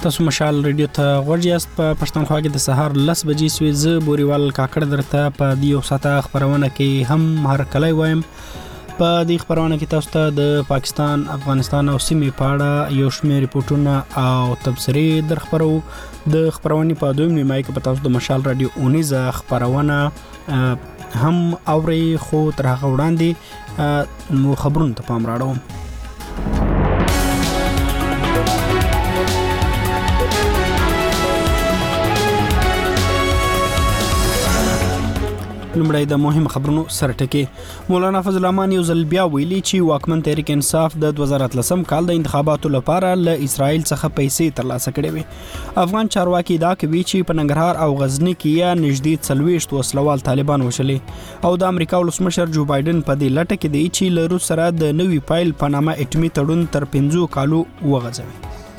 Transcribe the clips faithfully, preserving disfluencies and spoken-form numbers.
تاسو مشال ریډیو ته غوږ یاست. په پښتونخوا کې د سهار لس بجې سوي. زه بوريوال کاکړ درته په دیو ساته خبرونه کې هم هر کله وایم. په دې خبرونه کې تاسو ته د پاکستان، افغانستان او سیمې په اړه یو شمېر ریپورتونه او تبصرې در خبرو. د خبرونې په دویم نیمایي کې په تاسو د مشال رادیو اونیزه خبرونه هم اوري، خو تر هغه وړاندې نو خبرونه ته پام راوړم. لومړی د مهم خبرونو سرټکی. مولانا فضل الرحمن یو ځل بیا ویلي چې واکمن تحریک انصاف د دوه زره اتلسم کال د انتخاباتو لپاره له اسرائیل څخه پیسې ترلاسه کړې وي. افغان چارواکي دا کوي چې په ننګرهار او غزنی کې یا نږدې څلوېښت وسلوال طالبان وشلې او د امریکا ولسمشر جو بایدن په دې لټه کې دی چې له روس سره د نوي پایل په نامه اټومي تړون تر پنځو کالو وغځوي.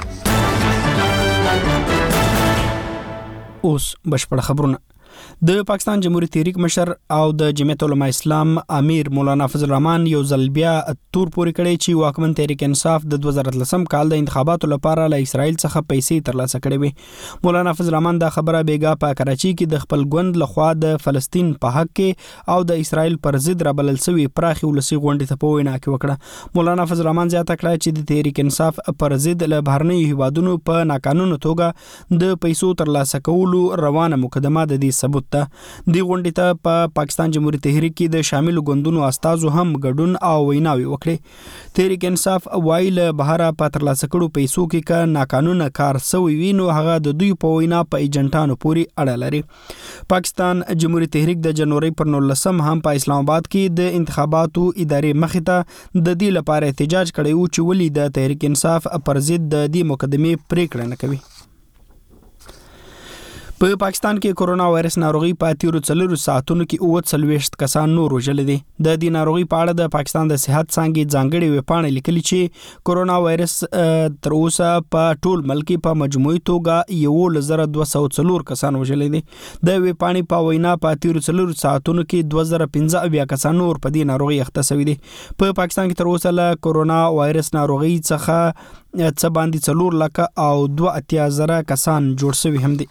اوس بشپړ خبرونه. د پاکستان جمهوریت تحریک مشر او د جمعیت علماء اسلام امیر مولانا فضل الرحمن یو ځل بیا تور پورې کړی چې واکمن تحریک انصاف د دوه زره اتلسم کال د انتخاباتو لپاره له اسرائیل څخه پیسې ترلاسه کړې وي. مولانا فضل الرحمن دا خبره بیګا په کراچي کې د خپل ګوند لخوا د فلسطین په حق کې او د اسرائیل پر ضد رابلل شوی پراخي ولسی غونډې ته په وینا کې وکړه. مولانا فضل الرحمن زیاته کړه چې د تحریک انصاف پر ضد له بهرنی هیوادونو په ناقانونه توګه د پیسو ترلاسه کولو روانه مقدمه د دې ثبوت ده. دی غونډې ته په پاکستان جمهوریت تحریک کې د شامل ګوندونو استازو هم ګډون او ویناوي وکړي. تحریک انصاف وایي له بهره په ترلاسه کړو پیسو کې که ناقانونه کار سوی وي نو هغه د دوی په وینا په ایجنټانو پورې اړه لري. پاکستان جمهوریت تحریک د جنوري پر نولسم هم په اسلام آباد کې د انتخاباتو ادارې مخې ته د دې لپاره احتجاج کړی و چې ولې د تحریک انصاف پر ضد د دې مقدمې پریکړه نه کوي. په پاکستان کې کرونا وایرس ناروغي په تیرو څلورو ساعتونو کې اوه څلوېښت کسان نور وژلي دي. د دې ناروغي په اړه د پاکستان د صحت څانګې ځانګړې ویبپاڼه لیکلي چې کرونا وایرس تر اوسه په ټول ملک په مجموعي توګه یولس زره دوه سوه څلور کسان وژلي دي. د ویبپاڼې په وینا په تیرو څلورو ساعتونو کې دوه زره پنځه اویا کسان نور په دې ناروغي اخته شوي دي. په پاکستان کې تر اوسه له کرونا وایرس ناروغي څخه څه باندې څلور لکه او دوه اتیا زره کسان جوړ شوي هم دي.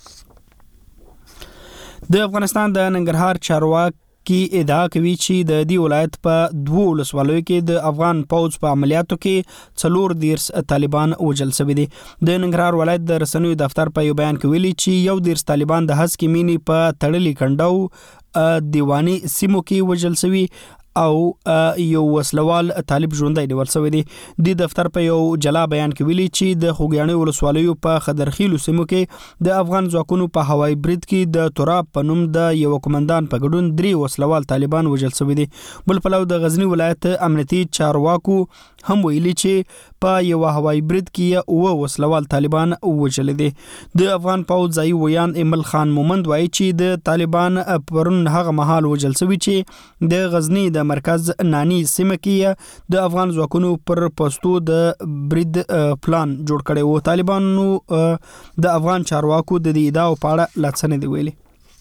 د افغانستان د ننګرهار چارواکي ادعا کوي چې د دې ولایت په دوه ولسوالیو کې د افغان پوځ په عملیاتو کې څلور دیرس طالبان وژل شوي دي. د ننګرهار ولایت د رسنیو دفتر په یو بیان کې ویلي چې یو دیرس طالبان د هسکې مینې په تړلي کنډو دیواني سیمو کې وژل شوي او یو وسلوال طالب ژوندی نیول شوی دی. د دفتر په یو جلا بیان کې ویلي چې د خوږیاڼي ولسوالیو په خضرخیلو سیمو کې د افغان ځواکونو په هوایي برید کې د تراب په نوم د یو کمانډان په ګډون درې وسلوال طالبان وژل شوي دي. بل پلو د غزنی ولایت امنیتي چارواکو هم ویلي چې په یو هوایي برید کې اوه وسلوال طالبان وژل دي. د افغان پوځ ځایي ویان ایمل خان مومند وایي چې د طالبان پرون هغه مهال وژل شوي چې د غزنی د مرکز نانی سیمه کې د افغان ځواکونو پر پوسټو د برید پلان جوړ کړی و. طالبانو د افغان چارواکو د دې ادعاو په اړه لا څه نه دي ویلي.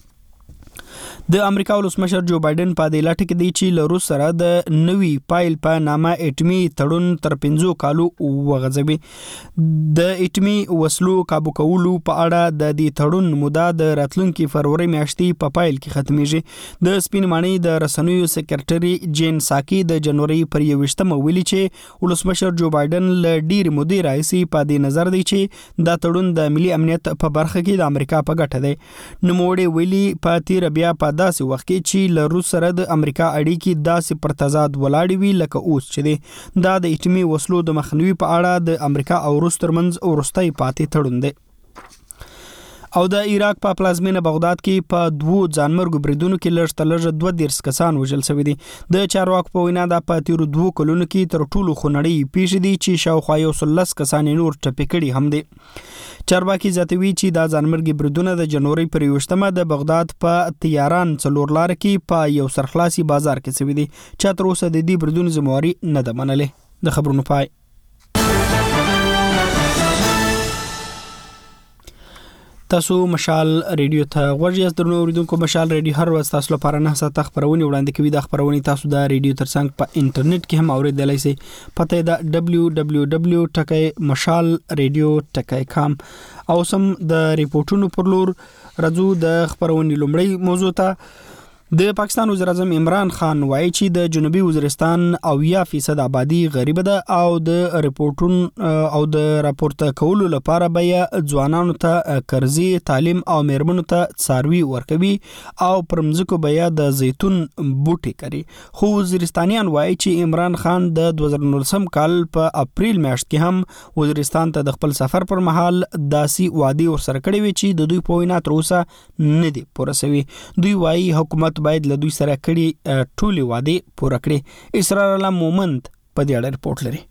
د امریکا ولسمشر جو بایدن په دې لټه کې دی چې له روس سره د نوي پایل په نامه اټومي تړون تر پنځو کالو وغځوي. د اټومي وسلو کابو کولو په اړه د دې تړون موده د راتلونکي فروری میاشتې په پایل کې ختمیږي. د سپین ماڼۍ د رسنیو سکرټري جین ساکي د جنوري پر یوویشتمه ویلي چې ولسمشر جو بایدن له ډېرې مودې راهیسې په دې نظر دی چې دا تړون د ملي امنیت په برخه کې د امریکا په ګټه دی. نوموړي ویلي په تیر بیا په داسې وخت کې چې له روس سره د امریکا اړیکې داسې پر تضاد ولاړې وي لکه اوس چې دی. دا د اټومي وسلو د مخنیوي په اړه د امریکا او روس ترمنځ وروستی پاتې تړون دی. او د عراق په پلازمینه بغداد کې په دوو ځانمرګو بریدونو کې لږ تر لږه دوه دیرس کسان وژل شوي دي. د چارواکو په وینا دا په تیرو دوو کلونو کې تر ټولو خونړۍ پیښې دي چې شاوخوا یو سل لس کسان نور ټپي کړي هم دي. چارواکي زیاتوي چې دا ځانمرګي بریدونه د جنوري پر یوویشتمه د بغداد په تیاران څلور لار کې په یو سرخلاصي بازار کې شوي دي. چا تر اوسه د دې بریدونو ذمہواري نه ده منلې. د خبرونو پای. تاسو مشال ریډیو ته غوږ یاست درنو اوریدونکو. مشال ریډیو هر ورځ تاسو لپاره نه ساعت خبرونه وړاندې کوي. د خبرونه تاسو د ریډیو ترڅنګ په انټرنیټ کې هم اوریدلای شئ. پته د دبليو دبليو دبليو ټکی مشال ریډیو ټکی کام. او سم د ریپورتونو پر لور راځو. د خبرونه لومړی موضوع ته د پاکستان وزیر اعظم عمران خان وایي چې د جنوبي وزیرستان اویا فیصد آبادی غریب ده او د ریپورتون او د راپورته کولو لپاره به ځوانانو ته قرضې، تعلیم او میرمنو ته څاروي ورکوي او پرمځکو به د زیتون بوټي کوي. خو وزیرستانیان وایي چې عمران خان د دوه زره نولسم کال په اپریل میاشت کې هم وزیرستان ته د خپل سفر پر مهال داسي وعده ورسره کړې وي چې د دوی په وینا تر اوسه نه دي پوره شوي. دوی وایي حکومت باید له دوی سره کړي ټولي وعده پوره کړي. اسرار الله مومند په دې اړه رپورټ لري.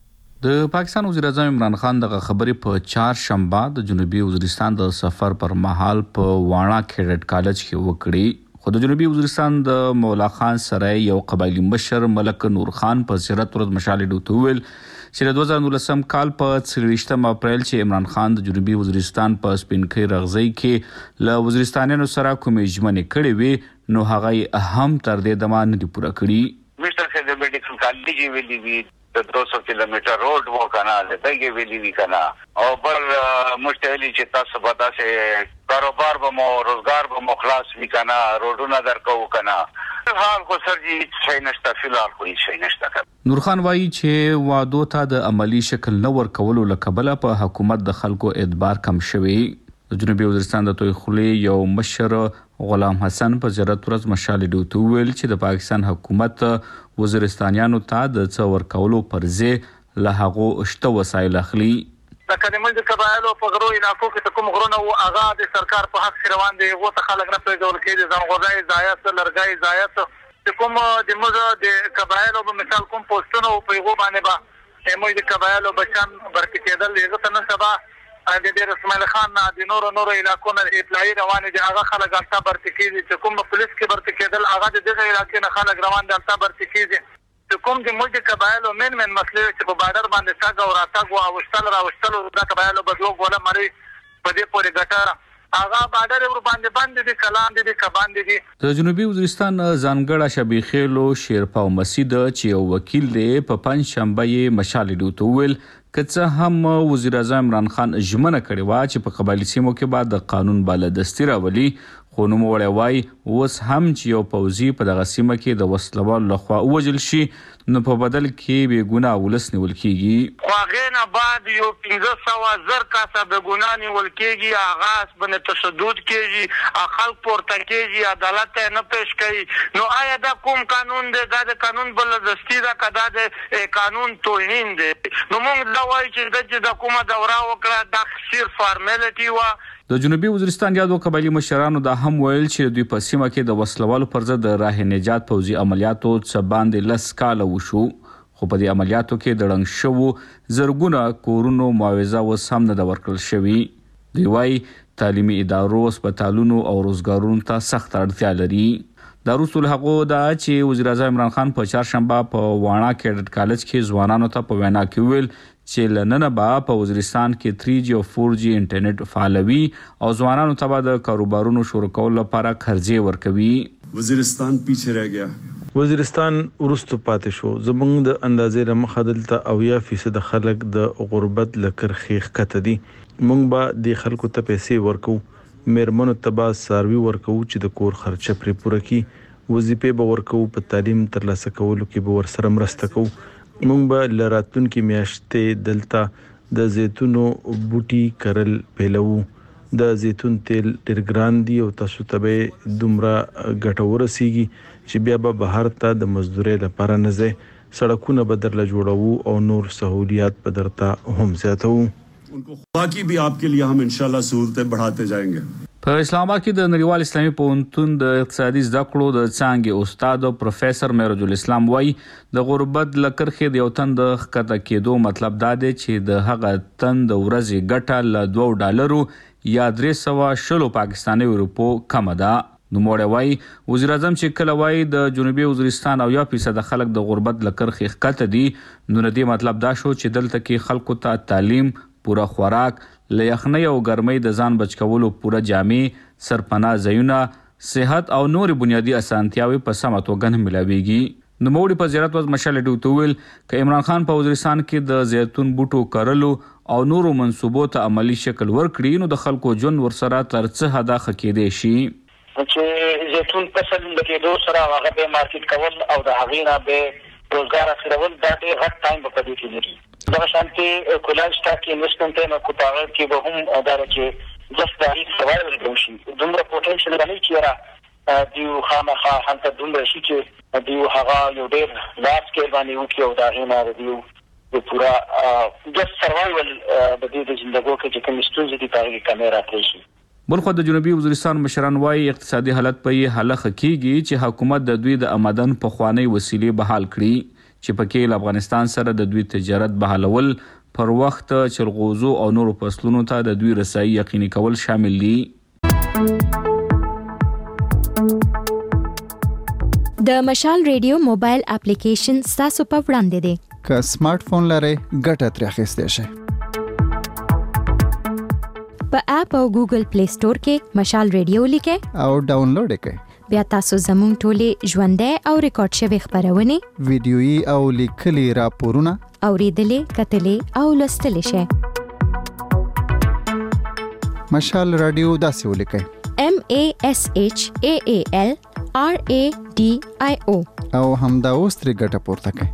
د پاکستان وزیر اعظم عمران خان دغه خبرې په چهار شنبه د جنوبي وزیرستان د سفر پر مهال په وانا کیډټ کالج کې وکړي. خو د جنوبي وزیرستان د مولا خان سره یو قبایلی مشر ملک نور خان په زیارت ورځ مشال ډوته ویل چې د دوه زره نولسم کال په څلوېښتم اپریل چې عمران خان د جنوبي وزیرستان په سپینکۍ رغزۍ کې له وزیرستانیانو سره کومې ژمنې کړې وي نو هغه هم تر دې دمه نه دي پوره کړي. مشر سے د میډیکل کالج ویلي وی د دو سو کیلومتر روډ وو کنه دغه ویلي وی کنه او بل مشتعلی چې تاسو به تاسو کاروبار به مو روزګار به مو خلاص وی کنه روډونه درکو کنه حال خو سرجی شي نشته فلال خو شي نشته. نور خان وایي چې وعدو ته د عملی شکل نه ورکولو لکبله په حکومت د خلکو اعتبار کم شوی. د جنوبي وزیرستان د توي خلی یو مشر غلام حسن په زیارت ورځ مشال ډوته ویل چې د پاکستان حکومت وزیرستانیانو ته د څو ورکولو پر ځای له هغو شته وسایل اخلي. د کلمې د قبایلو په غرو علاقو کې کوم غرونه او اغا د سرکار په حق روان دي غو ته خلک نه پیژول کېږي ځنغورای ځایات لرګای ځایات کوم د موږ د قبایلو په مثال کوم پوسټونو په غو باندې با موږ د قبایلو بچان برکې کېدل یو ته نه سبا د دې رسمال خان نه د نور نور علاقو نه اطلاعي روانه دي هغه خلک التا برکې کېږي چې کوم پولیس کې برکې کېدل هغه د دې علاقې نه خلک روان دي التا برکې کېږي چې کوم د موږ قبایلو من من مسلې چې په بارډر باندې څنګه او راتګ او وشتل راوشتل د قبایلو بدلو ګوله مری په دې پورې ګټه هغه بارډر ور باندې باندې دي کلام دي کبان دي. د جنوبي وزیرستان ځانګړه شبيخېلو شیرپاو مسید چې یو وکیل دی په پنځ شنبه یې مشال ډوته ویل که هم وزیر اعظم عمران خان ژمنه کړې وه چې په قبایلي سیمو کې به د قانون بالادستي راولي خو نوموړی وایي اوس هم چې یو پوځي په دغه سیمه کې د وسلوالو لخوا ووژل شي نو په بدل کې بې ګناه ولس نیول کېږي. خو هغې نه بعد یو پنځه سوه زر کسه بې ګناه نیول کېږي هغه باندې تشدد کېږي خلک پورته کېږي عدالت ته نه پیش کوي. نو آیا دا کوم قانون دی؟ دا د قانون بالادستي ده که دا د قانون توهین دی؟ نو موږ دا وایو چې دا چې د کومه دوره وکړه دا صرف فارمیلټي وه. د جنوبي وزیرستان یادو قبایلی مشرانو دا هم ویل چې دوی په سیمه کې د وسلوالو پر ضد د راه نجات پوځي عملیاتو څه باندې لس کاله وشو خو په دې عملیاتو کې د ړنګ شوو زرګونه کورونو معاوضه اوس هم نه ده ورکړل شوې. دوی وایي تعلیمي ادارو، هسپتالونو او روزګارونو ته سخت اړتیا لري. دا وروسته له هغو ده چې وزیر اعظم عمران خان په چهارشنبه په وانا کیډټ کالج کې ځوانانو ته په وینا کې ویل چې له ننه به په وزیرستان کې تھری جی او فور جی انټرنیټ فعالوي او ځوانانو ته به د کاروبارونو شروع کولو لپاره قرضې ورکوي. وزیرستان پیچھے رہ گیا. وزیرستان ورستو پاتې شو. زمونږ د اندازې رمخه دلته اویا فیصد خلک د غربت لکر خیخ کته دي. مونږ به د خلکو ته پیسې ورکو، میرمنو ته به څاروي ورکو چې د کور خرچه پرې پوره کړي، وظیفې به ورکو، په تعلیم ترلاسه کولو کې به ورسره مرسته کوو. مونږ به له راتلونکي میاشتې دلته د زیتونو بوټي کرل پیلوو. د زیتون تیل ډېر ګران دي او تاسو ته به دومره ګټه ورسیږي چې بیا به بهر ته د مزدورۍ لپاره نه ځئ. سړکونه به درله جوړوو او نور سهولیات به درته هم زیاتوو. باقی بھی آپ کے لیے ہم انشاءاللہ سہولتیں بڑھاتے جائیں گے. په اسلام آباد کې د نړیوال اسلامي پوهنتون د اقتصادي زده کړو د څانګې استاد او پروفیسور معراج الاسلام وایي د غربت له کرښې د یو تن د ښکته کېدو مطلب دا دی چې د هغه تن د ورځې ګټه له دوه ډالرو یا درې سوه شلو پاکستاني روپو کمه ده. نوموړی وایي وزیر اعظم چې کله وایي د جنوبي وزیرستان اویا فیصده خلک د غربت له کرښې ښکته دي نو د دې مطلب دا شو چې دلته کې خلکو ته تعلیم، پوره خوراک، له یخنۍ او ګرمۍ د ځان بچ کولو پوره جامې، سرپناه ځایونه، صحت او نور بنیادی اسانتیاوي په سمه توګه نه ملاویږي. نوموړي په زیارت وز مشال ډیوته ویل ک عمران خان په وزیرستان کې د زیتون بوټو کرلو او نورو منصوبو ته عملی شکل ورکړي نو د خلکو ژوند ورسره تر څه حده ښه کېدی شي. چې زیتون فصل د کېدو سره هغه به مارکیټ کول او د هغې نه به روزګار اخیرول دا ډېر غټ ټایم به په دې کې لري. دغه شانتې کولای شته کې انویسټمنټ یې نو کو په هغه کې به هم دا چې جست تاریخ سوال ورکړل شي. دومره پوټنشل لري چې را دیو خامخا هلته دومره شي چې دیو هغه یو ډېر لارج سکیل باندې وکړي او د هغې نه د دیو د پوره جست سروایول د دې د زندګو کې چې کومې ستونزې دي په هغې کې کمې راتلی شي. بلخو د جنوبي وزیرستان مشران وایي اقتصادي حالت په یې هلخه کیږي چې حکومت د دوی د آمدن پخوانۍ وسیلې بحال کړي چې پکې له افغانستان سره د دوی تجارت بحالول، پر وخت چلغوزو او نورو فصلونو ته د دوی رسایي یقیني کول شامل دي. د مشال ریډیو موبایل اپلیکیشن ستاسو په وړاندې دی. که سمارټ فون لرئ ګټه ترې اخیستی شئ. په اپ او ګوګل پلی سٹور کې مشال ریډیو لیکئ او ډاونلوډ کړئ. بیا تاسو زموږ ټولې ژوندۍ او ریکارډ شوي خپرونې، ویډیويي او لیکلي راپورونه اوریدلې، کتلې او لوستلی شئ. مشال رادیو داسې ولیکئ: M A S H A A L R A D I O او همدا اوس ترې ګټه پورته کړئ.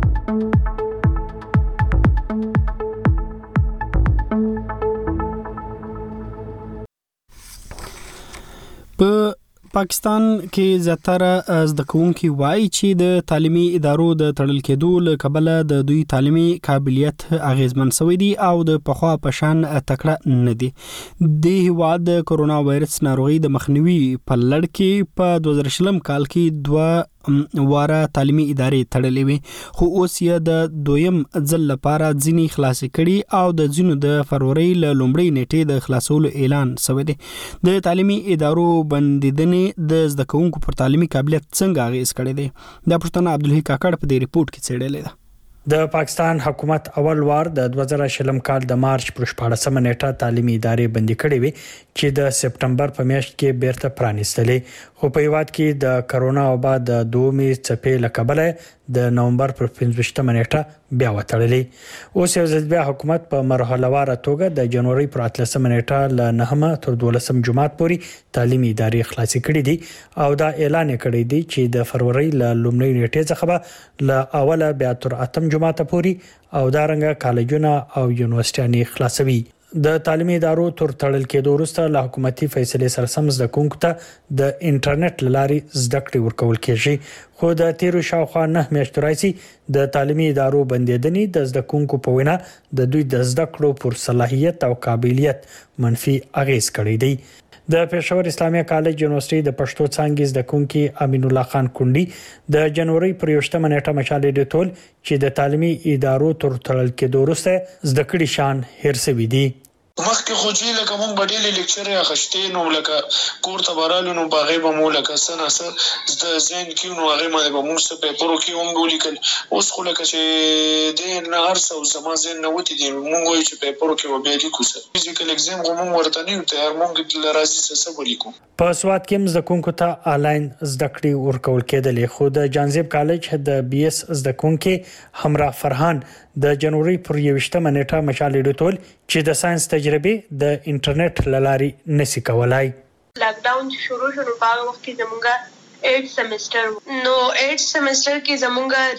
په پاکستان کې زیاتره زده کوونکي وایي چې د تعلیمي ادارو د تړل کېدو له کبله د دوی تعلیمي قابلیت اغیزمن شوی دی او د پخوا په شان تکړه نه دي. د هیواد د کرونا وایرس ناروغي د مخنیوي په لړ کې په دوه زره شلم کال کې دوه واره تعلیمي ادارې تړلې وي، خو اوس یې د دویم ځل لپاره ځینې خلاصې کړي او د ځینو د فروری له لومړۍ نیټې د خلاصولو اعلان شوی دی. د تعلیمي ادارو بندیدنې د زده کوونکو پر تعلیمي قابلیت څنګه اغیز کړی دی؟ دا پوښتنه عبدالحی کاکړ په دې ریپورت کې څېړلې ده. د پاکستان حکومت اول وار د دوه زره شلم کال د مارچ پر شپاړسمه نیټه تعلیمي ادارې بندي کړې وي چې د سپټمبر په میاشت کې بیرته پرانیستلې، خو په هیواد کې د کرونا وبا د دومې څپې له کبله د نومبر پر پنځویشتمه نیټه بیا وتړلې. اوس یو ځل بیا حکومت په مرحله واره توګه د جنوري پر اتلسمه نیټه له نهمه تر دولسم جمعات پورې تعلیمي ادارې خلاصې کړې دي او دا اعلان کړی دی چې د فروری له لومړۍ نیټې څخه به له اوله بیا تر اتم جمعات پورې او دارنګه کالجونه او یونیورسيټانې خلاصوي. د تعلیمي ادارو تر تړل کېدو وروسته له حکومتي فیصلې سره سم زده کوونکو ته د انټرنیټ له لارې زده کړې ورکول کېږي، خو د تیرو شاوخوا نه میاشتو راځي د تعلیمي ادارو بندیدنې د زده کوونکو په وینا د دوی د زده کړو پر صلاحیت او قابلیت منفي اغیز کړی دی. د پېښور اسلامي کالج یونیورسيټي د پښتو څانګې زده کوونکي امین الله خان کونډي د جنوري پر یوشتمه نیټه مشال ډیټول چې د تعلیمي ادارو تر تړل کېدو وروسته زده کړې شان هیر شوی دی. مخکې خو چې لکه مونږ به ډېرې لیکچرې اخیستې نو لکه کور ته به رالو نو په هغې به مو لکه څه نه څه د ذهن کې نو هغې باندې به مونږ څه پیپرو کې هم ولیکل. اوس خو لکه چې دی نه هر څه زما ذهن نه وتې دي مونږ وایو چې پیپرو کې به بیا لیکو څه فزیکل اګزام خو مونږ ورته نه یو تیار مونږ له راځي څه څه به لیکو. په سوات کې هم زده کوونکو ته آنلاین زده کړې ورکول کېدلې، خو د جانزیب کالج د بي اس زده کوونکي همراه فرحان د جنوري پر یوشتمه نیټه مشال ډیټول چې د ساينس تجربه د انټرنیټ لاري نسی کولای. لاک ډاون شروع شو په هغه وخت کې زمونږه ایټ سیمستر نو ایټ سیمستر کې زمونږه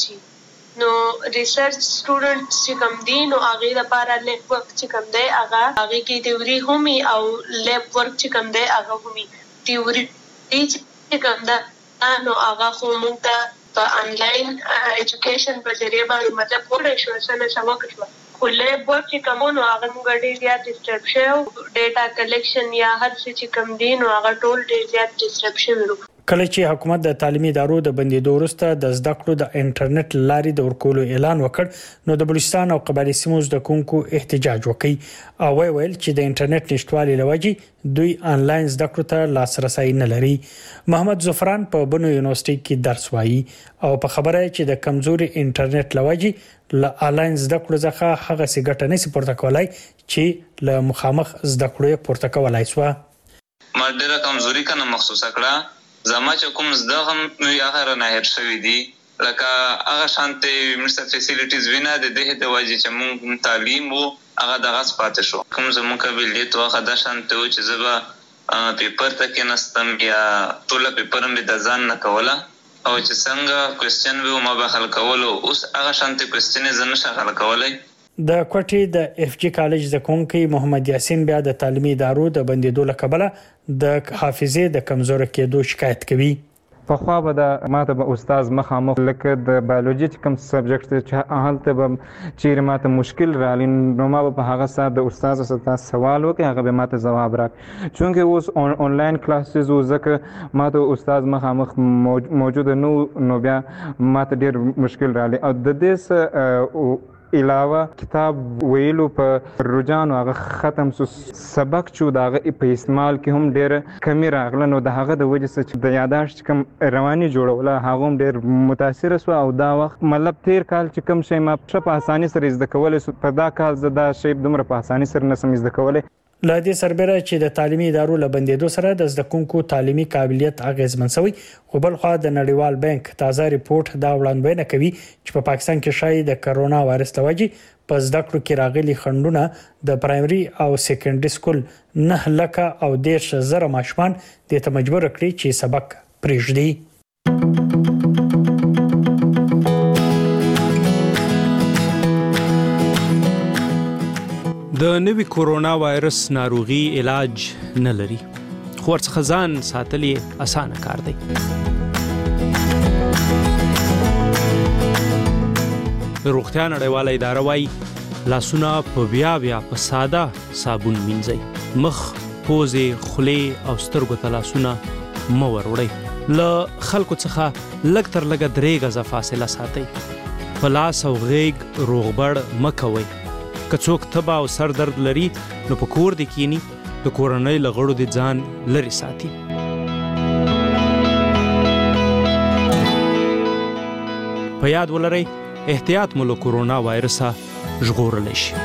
ریسرچ نو ریسرچ سټوډنټس چې کوم دي نو هغه لپاره لیب ورک چې کوم دی هغه هغه کې تیوري همي او لیب ورک چې کوم دی هغه همي تیوري چې کوم دا نو هغه خو موږ ته په انلاین ایجوکیشن په ذریعہ باندې مطلب کولای شو سره سم وکړو. خو لیب ورک چې کوم نو هغه موږ ډېر زیات ډسټرب شو، ډیټا کلیکشن یا هر څه چې کوم دي نو هغه ټول ډېر زیات ډسټرب شو. کله چې حکومت د تعلیمي ادارو د بندیدو وروسته د زده کړو د انټرنیټ لارې د ورکولو اعلان وکړ نو د بلوچستان او قبایلی سیمو زده کوونکو احتجاج وکړ او ویل چې د انټرنیټ نشټوالي لوجې دوی آنلاین زده کړو ته لاسرسي نه لري. محمد زفران په بنو یونیورسيټي کې درس وایي او په خبره چې د کمزوري انټرنیټ لوجې ل آنلاین زده کړو ځخه هغه سي ګټه نه سي پورته کولای چې ل مخامخ زده کړو پورته کولای سو. ما ډیره کمزوري کنه مخصوصه کړه زما چې کوم زده هم یې هغه نه هېر شوی دي لکه هغه شانتي مرسته فیسیلیټیز وینا د دې د وجې چې موږ تعلیم وو هغه دغه پاتې شو کوم زموږ قابلیت واخه د شانتي و چې زبا پیپر ته کې نستم یا ټول پیپر مې د ځان نه کوله او چې څنګه کوېسچن به ما به حل کولو اوس هغه شانتي کوېسچن زه نشم حل کولای. د کوټې د اف جی کالج د کونکي محمد یاسین بیا د تعلیمي ادارو د بندیدو لکبله د حافظې د کمزور کېدو شکایت کوي. په خوا به د ماته به استاد مخامخ لکه د بایولوژي کوم سبجیکټ چې هلته به چیرې ماته مشکل رالي نو ما به په هغه سات د استاد سره سوال وکړي هغه به ماته ځواب راکړي چونکه اوس آنلاین کلاسز و ځکه ماته استاد مخامخ موجود نو نو بیا ماته ډېر مشکل رالي او د دې علاوه کتاب ویلو په رجحان هغه ختم سو سبق چې دغه په استعمال کې هم ډېر کمی راغله نو د هغه د وجې چې د یاداشت کوم رواني جوړوله هغه هم ډېر متاثر سو او دا وخت مطلب تیر کال چې کوم شی ما په اساني سره زده کولای سو په دا کال زه دا شی دومره په اساني سره نسم زده کولای. له دې سربېره چې د تعلیمي ادارو له بندیدو سره د زده کوونکو تعلیمي قابلیت اغیزمن شوی خو بل خو د نړیوال بانک تازه ریپورت دا وړاندوینه کوي چې په پاکستان کې شاید د کرونا وایرس لوجې په زده کړو کې راغلي خنډونه د پرایمري او سیکنډري سکول نه لکه او دیرش زره ماشومان د ته مجبور کړی چې سبق پرېږدي. د نوي کورونا وایرس ناروغي علاج نه لري خو ورڅخه ځان ساتل یې اسانه کار دی. روغتیا نړیواله اداره وايي لاسونه په بیا بیا په ساده صابون مینځئ مخ پوزې خولې او سترګو ته لاسونه مه وروړئ له خلکو څخه لږ تر لږه درې غزه فاصله ساتئ په لاس او غیږ روغبړ مه کوئ که څوک تبه او سر درد لري نو په کور دې کینی د کورنۍ له غړو دې ځان لرې ساتي. په یاد ولرئ احتیاط مو له کورونا وایرسه ژغورلی شي.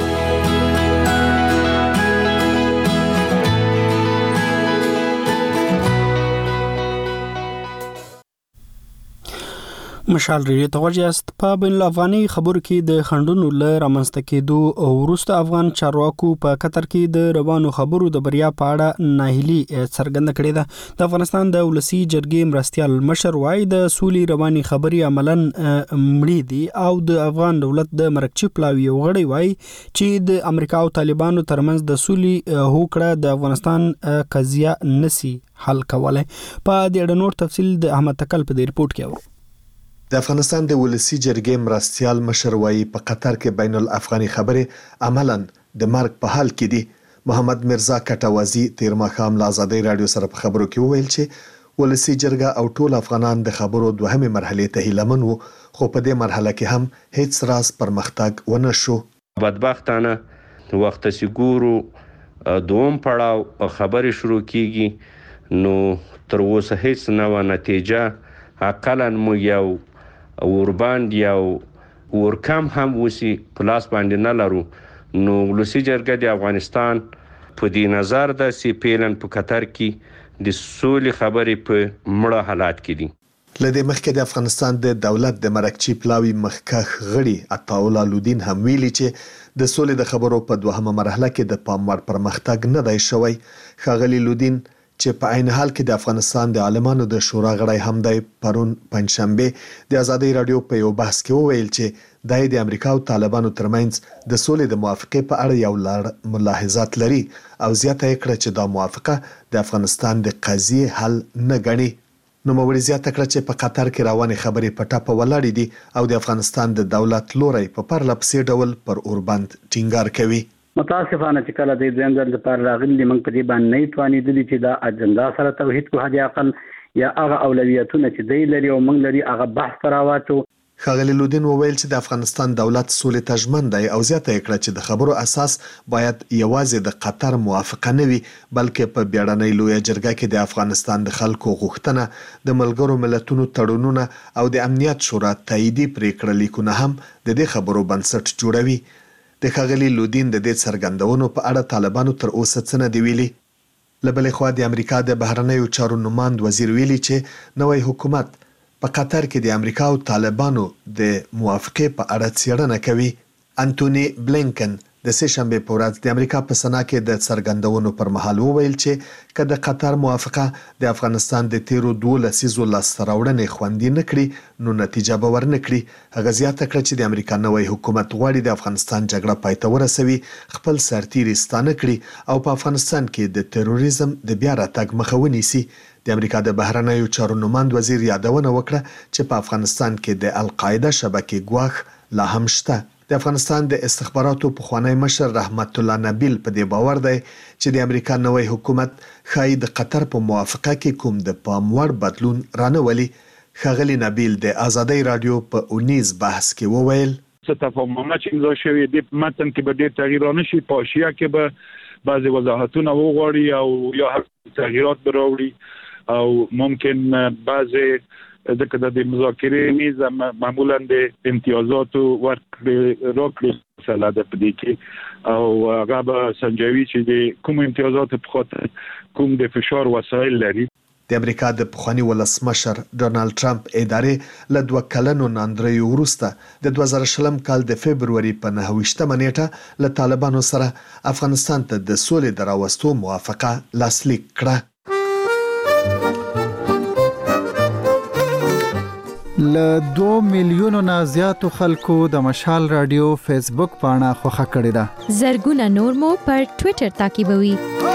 مشال ریډیو ته ورجاست په بین الافغاني خبرو کې د خندونو ل رامنځته کېدو او وروسته افغان چارواکو په قطر کې د روانو خبرو د بریا په اړه ناهیلي څرګنده کړې ده. د افغانستان د ولسی جرګې مرستیال مشر وایي د سولې رواني خبري عملاً مړې دي او د افغان دولت د مرکچی پلاوی وغړی وایي چې د امریکا او طالبانو ترمنځ د سولې هوکړه د افغانستان قضیه نسی حل کولای. په دې اړه نور تفصیل د احمد تکل په دې رپورت کې اورو. د افغانستان د ولسی جرګې مرستیال مشر وایي په قطر کې بین الافغاني خبرې عملاً د مرګ په حال کې دي. محمد مرزا کټوازی تیر ماښام له ازادۍ رادیو سره په خبرو کې وویل چې ولسی جرګه او ټول افغانان د خبرو دوهمه مرحله ته هیلمن وو خو په دې مرحله کې هم هیڅ راز پرمختګ ونه شو. بدبختانه وخت سګورو دوم پړاو خبرې شروع کیږي نو تر اوسه هیڅ نه و نتیجه اقلا مو یو اورباند یو ورکم هم وسی پلاس باندې نه لرو نو ولسی جرګه د افغانستان په دې نظر د سی پیلن په قطر کې د سولې خبرې په مړه حالات کې دي. لدې مخکې د افغانستان د دولت د مرکچی پلاوی مخکخ غړي عطاولا لودین هم ویلي چې د سولې د خبرو په دوهمه مرحله کې د پاموړ پرمختګ نه دی شوی. ښاغلي لودین چې په عین حال کې د افغانستان د عالمانو د شورا غړی هم دی پرون پنځشنبه د ازادۍ رادیو په یو بحث کې وویل چې د امریکا او طالبانو ترمنځ د سولې د موافقې په اړه یو لړ ملاحظات لري او زیاته کړه چې دا موافقه د افغانستان د قضیې حل نه ګڼي. نو موري زیاته کړه چې په قطر کې روانې خبرې په ټاپه ولاړې دي او د افغانستان د دولت لوري په پرلپسې ډول پر اوربند ټینګار کوي. متاسفانه چې کله د دویم ځل لپاره راغلي موږ په دې باندې نه توانېدلې چې دا اجنډا سره توحید کو حد اقل یا هغه اولویتونه چې دی لري او موږ لري هغه بحث راواتو. ښاغلي لودین وویل چې د افغانستان دولت سولې ته ژمن دی او زیاته یې کړه چې د خبرو اساس باید یوازې د قطر موافقه نه وي بلکې په بیړنۍ لویه جرګه کې د افغانستان د خلکو غوښتنه د ملګرو ملتونو تړونونه او د امنیت شورا تاییدي پریکړه لیکونه هم د دې خبرو بنسټ جوړوي. د ښاغلي لودین د دې څرګندونو په اړه طالبانو تر اوسه څه نه دی ویلي. له بلې خوا د امریکا د بهرنیو چارو نماند وزیر ویلي چې نوی حکومت په قطر کې د امریکا او طالبانو د موافقې په اړه څېړنه کوي. انټونی بلینکن د سه شنبه په ورځ د امریکا په سنا کې د څرګندونو پر مهال وویل چې که د قطر موافقه د افغانستان د تیرو دوه لسیزو لاسته راوړنې خوندي نه کړي نو نتیجه به ورنه کړي. هغه زیاته کړه چې د امریکا نوی حکومت غواړي د افغانستان جګړه پای ته ورسوي، خپل سرتیري ستانه کړي او په افغانستان کې د تروریزم د بیا راتګ مخه ونیسي. د امریکا د بهرنیو چارو نماند وزیر یادونه وکړه چې په افغانستان کې د القاعده شبکې ګواښ لا هم شته. د افغانستان د استخباراتو پخوانی مشر رحمت الله نبیل په دې باور دی چې د امریکا نوی حکومت ښایي د قطر په موافقه کې کوم د پام وړ بدلون رانولي. ښاغلي نبیل د آزادۍ رادیو په اونیز بحث کې وویل څه تفاهمونه چې امضا شوي دي په متن کې به ډېر تغییر رانه شي، په حاشیه کې به بعضې وضاحتونه وغواړي او یا هم تغییرات به راوړي او ممکن بعضې ځکه د مذاکرې میز معمولا د امتیازاتو ورکړې راکړې مسله ده په دې کې او هغه به سنجوي چې د کوم امتیازاتو په خاطر کوم د فشار وسایل لري. د امریکا د پخوانی ولسمشر ډونالد ټرمپ ادارې له دوه کلنو ناندریو وروسته د دوه زره شلم کال د فبروري په نهه ویشتمه نیټه له طالبانو سره افغانستان ته د سولې د راوستو موافقه لاسلیک کړه. له دوه میلیونو نه زیاتو خلکو د مشال رادیو فیسبوک پاڼه خوښه کړې ده. زرګونه نور مو پر ټوئیټر تعقیبوي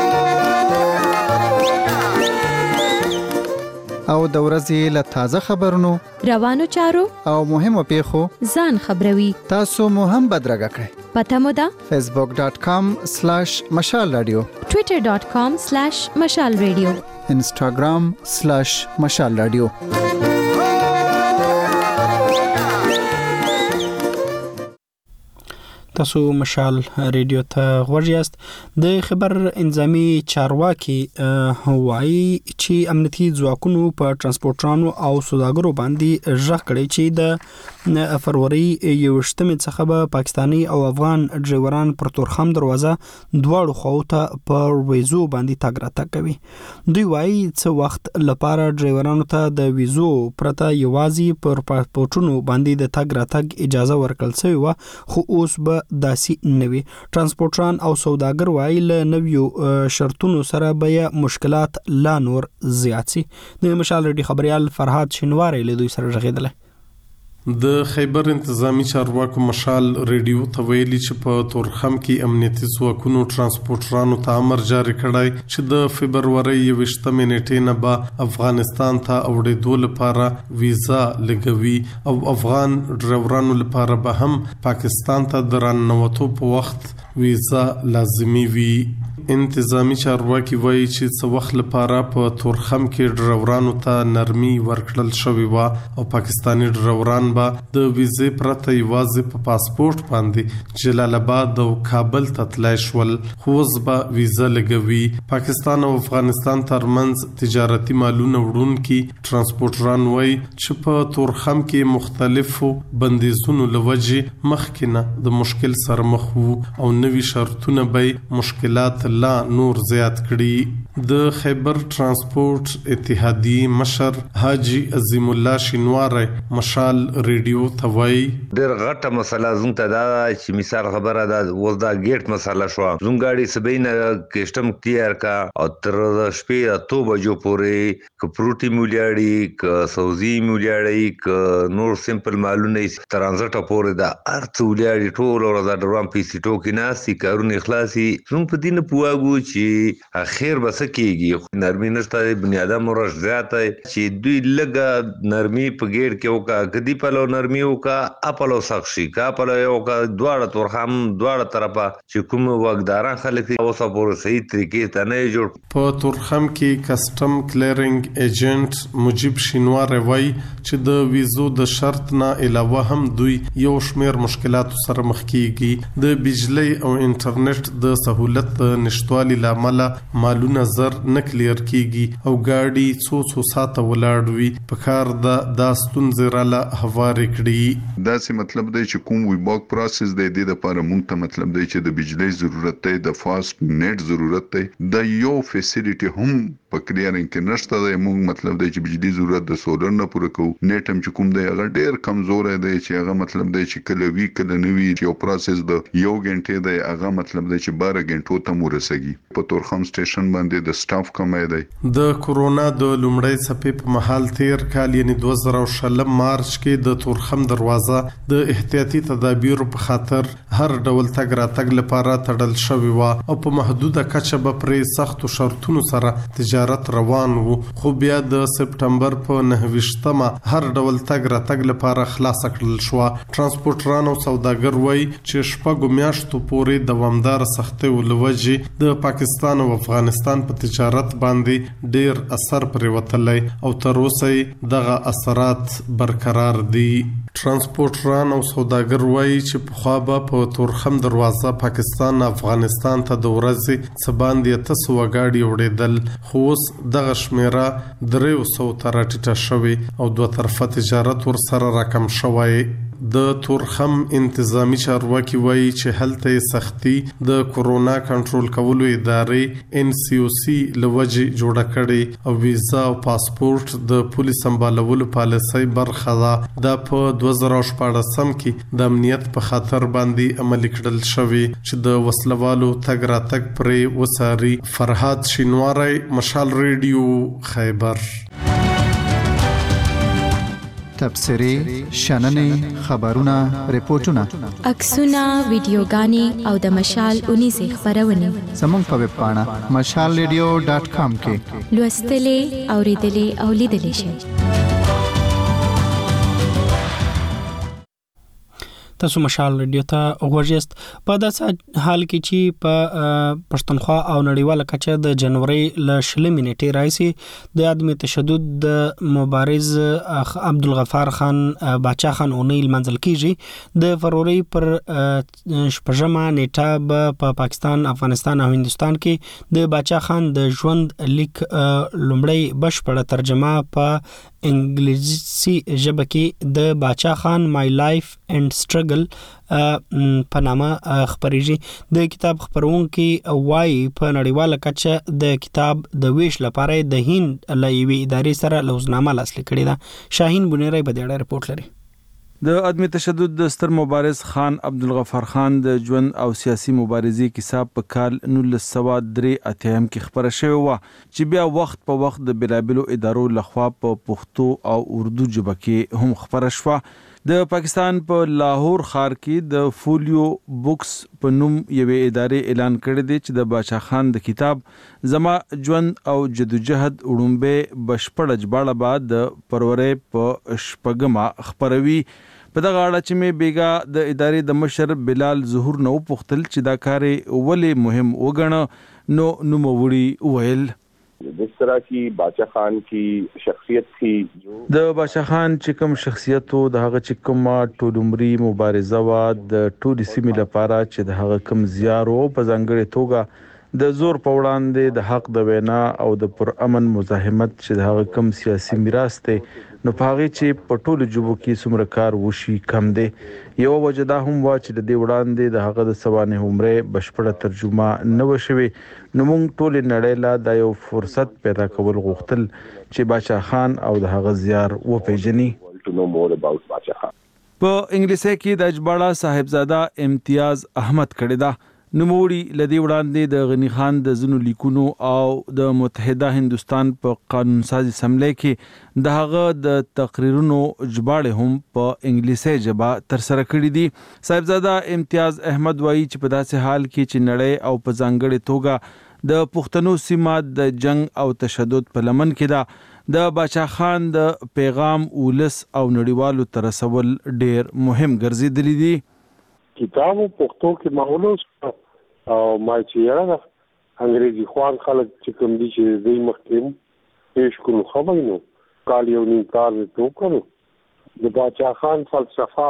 او د ورځې له تازه خبرونو، روانو چارو او مهمو پیښو ځان خبروي. تاسو مو هم بدرګه کړئ. پته مو ده فیسبوک ډاٹ کام سلیش مشال رادیو، ټوئیټر ډاٹ کام سلیش مشال رادیو، انسټاګرام سلیش مشال رادیو. تاسو مشال ریډیو ته غوږ یاست. د خبر انضامي چارواکي هوایي چې امنیتي ځواکونو په ترانسپورټرانو او سوداګرو باندې ژغ کړی چې د فروری یوشتمې څخه به پاکستانی او افغان ډرایوران پر تورخم دروازه دواړو خواو ته په ویزو باندې تګ راتګ کوي. دوی وایي څه وخت لپاره ډرایورانو ته د ویزو پرته یوازې پر پاسپورټونو باندې د تګ راتګ اجازه ورکړل شوې و، خو اوس به داسي نوي. ترانسپورټران او سوداګر وایي له نویو شرطونو سره به مشکلات لا نور زیات شي. د مشال ریډي خبريال فرهاد شینواری له دوی سره ژغېدل. د خیبر انتظامی چارواکو مشال ریډیو ته ویلي چې په تورخم کې امنیتي ځواکونو ترانسپورټرانو ته امر جاری کړی چې د فبروري یوشتمې نیټې نه به افغانستان ته اوړېدو لپاره ویزا لګوي او افغان ډرایورانو لپاره به هم پاکستان ته د راننوتو په وخت ویزا لازمي وي. انتظامی چارواکي وایي چې څه وخت لپاره په تورخم کې ډرایورانو ته نرمي ورکړل شوې وه او پاکستاني ډرایوران به د ویزې پرته یوازې په پاسپورت باندې جلال آباد او کابل ته تللی شول، خو اوس به ویزا لګوي. پاکستان او افغانستان ترمنځ تجارتي مالونه وړونکي ترانسپورټران وایي چې په تورخم کې مختلفو بندیزونو له وجې مخکې نه د مشکل سره مخ وو او نوي شرطونه به مشکلات لا نور زیات کړي. د خیبر ترانسپورټ اتحادیې مشر حاجی عظیم الله شینواری مشال ریډیو ته وایي ډېر غټه مسله زموږ ته دا چې مثال خبره ده اوس دا ګیټ مسله شوه، زموږ ګاډي سبینه کسټم تیار کا او تر شپې اتو بجو پورې که پروټي مولیاړي که سوزي مولیاړي که نور سمپل مالونه ترانزټ پورې دا ارڅ ولیاړي ټول ورځ د روان پیسې ټوکې ناسي کارونه اخلاصي زموږ په دینه پوه واګو چې اخر بس کېږي نرمي نشته بنیادم ورش زیاته چې دوی لګه نرمي په ګیر کې وکا کدی په لو نرمي وکا اپلو سخشي کا په لو وکا دواړه تورخم دواړه طرفه چې کوم واګداران خلک اوسه پور صحیح طریقې ته نه جوړ. په تورخم کې کسٹم کلیرینګ ایجنټ مجيب شینوار وایي چې د ویزو د شرط نه علاوه هم دوی یو شمیر مشکلات سره مخ کیږي. د بجلی او انټرنیټ د سہولت نشټوالي لامل مالونه زر نه کلیر کیږي او گاډي څو څو ساعت ولاړ وي په کار د داستون زراله هوار کړي. دا څه مطلب دی چې کوم وی باک پروسس دی د لپاره مونږ ته مطلب دی چې د بجلی ضرورت دی د فاست نیټ ضرورت دی د یو فیسیلیټي هم په کلیرینګ کې نشته دی. مونږ مطلب دی چې بجلی ضرورت د سولر نه پوره کوو نیټ هم چې کوم دی هغه ډیر کمزور دی چې هغه مطلب دی چې کله وی کله نوی یو پروسس د یو غنټه دی هغه مطلب دی چې بارہ غنټو ته ورسېږي. په تورخم سټیشن باندې د سټاف کمای دی. د کورونا د لومړۍ څپې په مهال تیر کال یعنی دوه زره شلم مارچ کې د تورخم دروازه د احتیاطي تدابیر په خاطر هر ډول تګ راتګ لپاره تړل شوی و او په محدوده کچه به پرې سختو شرطونو سره تجارت روان وو. خو بیا د سپټمبر په نهه هر ډول تګ راتګ لپاره خلاص کړل شو. ترانسپورټران او سوداګر وایي چې شپږ میاشتو پورې دوامدار سختۍ ولوجې د پاکستان او افغانستان په تجارت باندې ډیر اثر پرې وتلی او تر اوسه دغه اثرات برقرار دي. ترانسپورټران او سوداګر وایي چې په خوا به په تورخم دروازه پاکستان افغانستان ته د ورځې څه باندې تاسو وګاډي وړېدل خو اوس دغه شمیره دریو سو ته راټیټه شوې او دوه طرفه تجارت ورسره راکم شوی. د تورخم انتظامی چارواکي وایي چې هلته سختي د کورونا کنټرول کولو ادارې ان سی او سی لوجه جوړه کړي او ویزا او پاسپورت د پولیس سمبالولو پالیسۍ برخه ده. د په دوه زره شپاړسم کې د امنیت په خاطر باندې عملي کړل شوی چې د وسلوالو تګ راتګ پرې وساري. فرهاد شینواری، مشال ریډیو، خیبر. تبصرې، شننې، خبرونه، ریپورتونه، عکسونه، ویډیوګانې او د مشال اونیزې خبرونه زموږ په ویب پاڼه مشال ریډیو ډاټ کام کې لوستلې، اوریدلې او لیدلې شئ. تاسو مشال ریډیو ته غوږیست. په داسې حال کې چې په پښتونخوا او نړیواله کچه د جنوري ل شلمې نیټې راځي د عدم تشدد د مبارز عبدالغفار خان باچا خان اونۍ منځل کیږي. د فروری پر شپږمه نیټه په پاکستان، افغانستان او هندستان کې د باچا خان د ژوند لیک لومړی بشپړه ترجمه په انګلیسي ژبه کې د باچا خان مای لایف اینڈ سټرګل په نامه خبرېږي. د کتاب خبرونکي وایي په نړیواله کچه د کتاب د ویش لپاره د هند له یوې ادارې سره لوزنامه لاسلیک کړې ده. شاهین بنيري په دې اړه رپورټ لري. د عدم تشدد د ستر مبارز خان عبدالغفار خان د ژوند او سیاسي مبارزې کیسه په کال نولس سوه درې اتیا کې خبره شوې وه چې بیا وخت په وخت د بېلابېلو ادارو لخوا په پښتو او اردو ژبه کې هم خبره شوه. د پاکستان په لاهور ښار کې د فولیو بوکس په نوم یوې ادارې اعلان کړی دی چې د باچا خان د کتاب زما ژوند او جدوجهد وړومبی بشپړه ژباړه به د فروری په شپږمه خپروي. په دغه اړه چې مې بیګا د ادارې د مشر بلال ظهور نو پوښتل چې دا کار ولې مهم وګڼه نو نوموړي وویل جس طرح کی باچا خان کی شخصیت تھی د باچا خان چې کوم شخصیت و د هغه چې کومه ټول عمري مبارزه وا د ټول سیمې لپاره چې د هغه کوم زیار او په ځانګړي توګه د زور په وړاندې د حق د وینا او د پر امن مزاحمت چې د هغه کوم سیاسي میراث ته نو پاغي چې په ټولو جبو کې څومره کار وشي کم دی. یو وجه دا هم وا چې د دې وړاندې د هغه د سوانح عمره بشپړه ترجمه نه وشوي. نو موږ ټول نړۍ لا د یو فرصت پیدا کول غوښتل چې باچا خان او د هغه زیار وپیژني. په انګلیسي کې د اجباړه صاحبزاده امتیاز احمد کړی دا نوموړي لدی وړاندې د غنی خان د زنو لیکونو او د متحده هندستان په قانون سازي سملې کې د هغه د تقریرونو جباړې هم په انګلیسي ژبه تر سره کړې دي. صاحبزاده امتیاز احمد وایي چې په داسې حال کې چې نړۍ او په ځانګړې توګه د پښتنو سیمه د جنگ او تشدد په لمن کې ده، د باچا خان د پیغام ولس او نړیوالو ته رسول ډیر مهم ګرځېدلی دي. کتابو پښتو کې ماولوس او ما چې یاره انګریزي خوان خلک چې کوم دي چې دوی مخکې پیش کړو خبرې نو کال یو نیم کال ته وکړو. د باچا خان فلسفه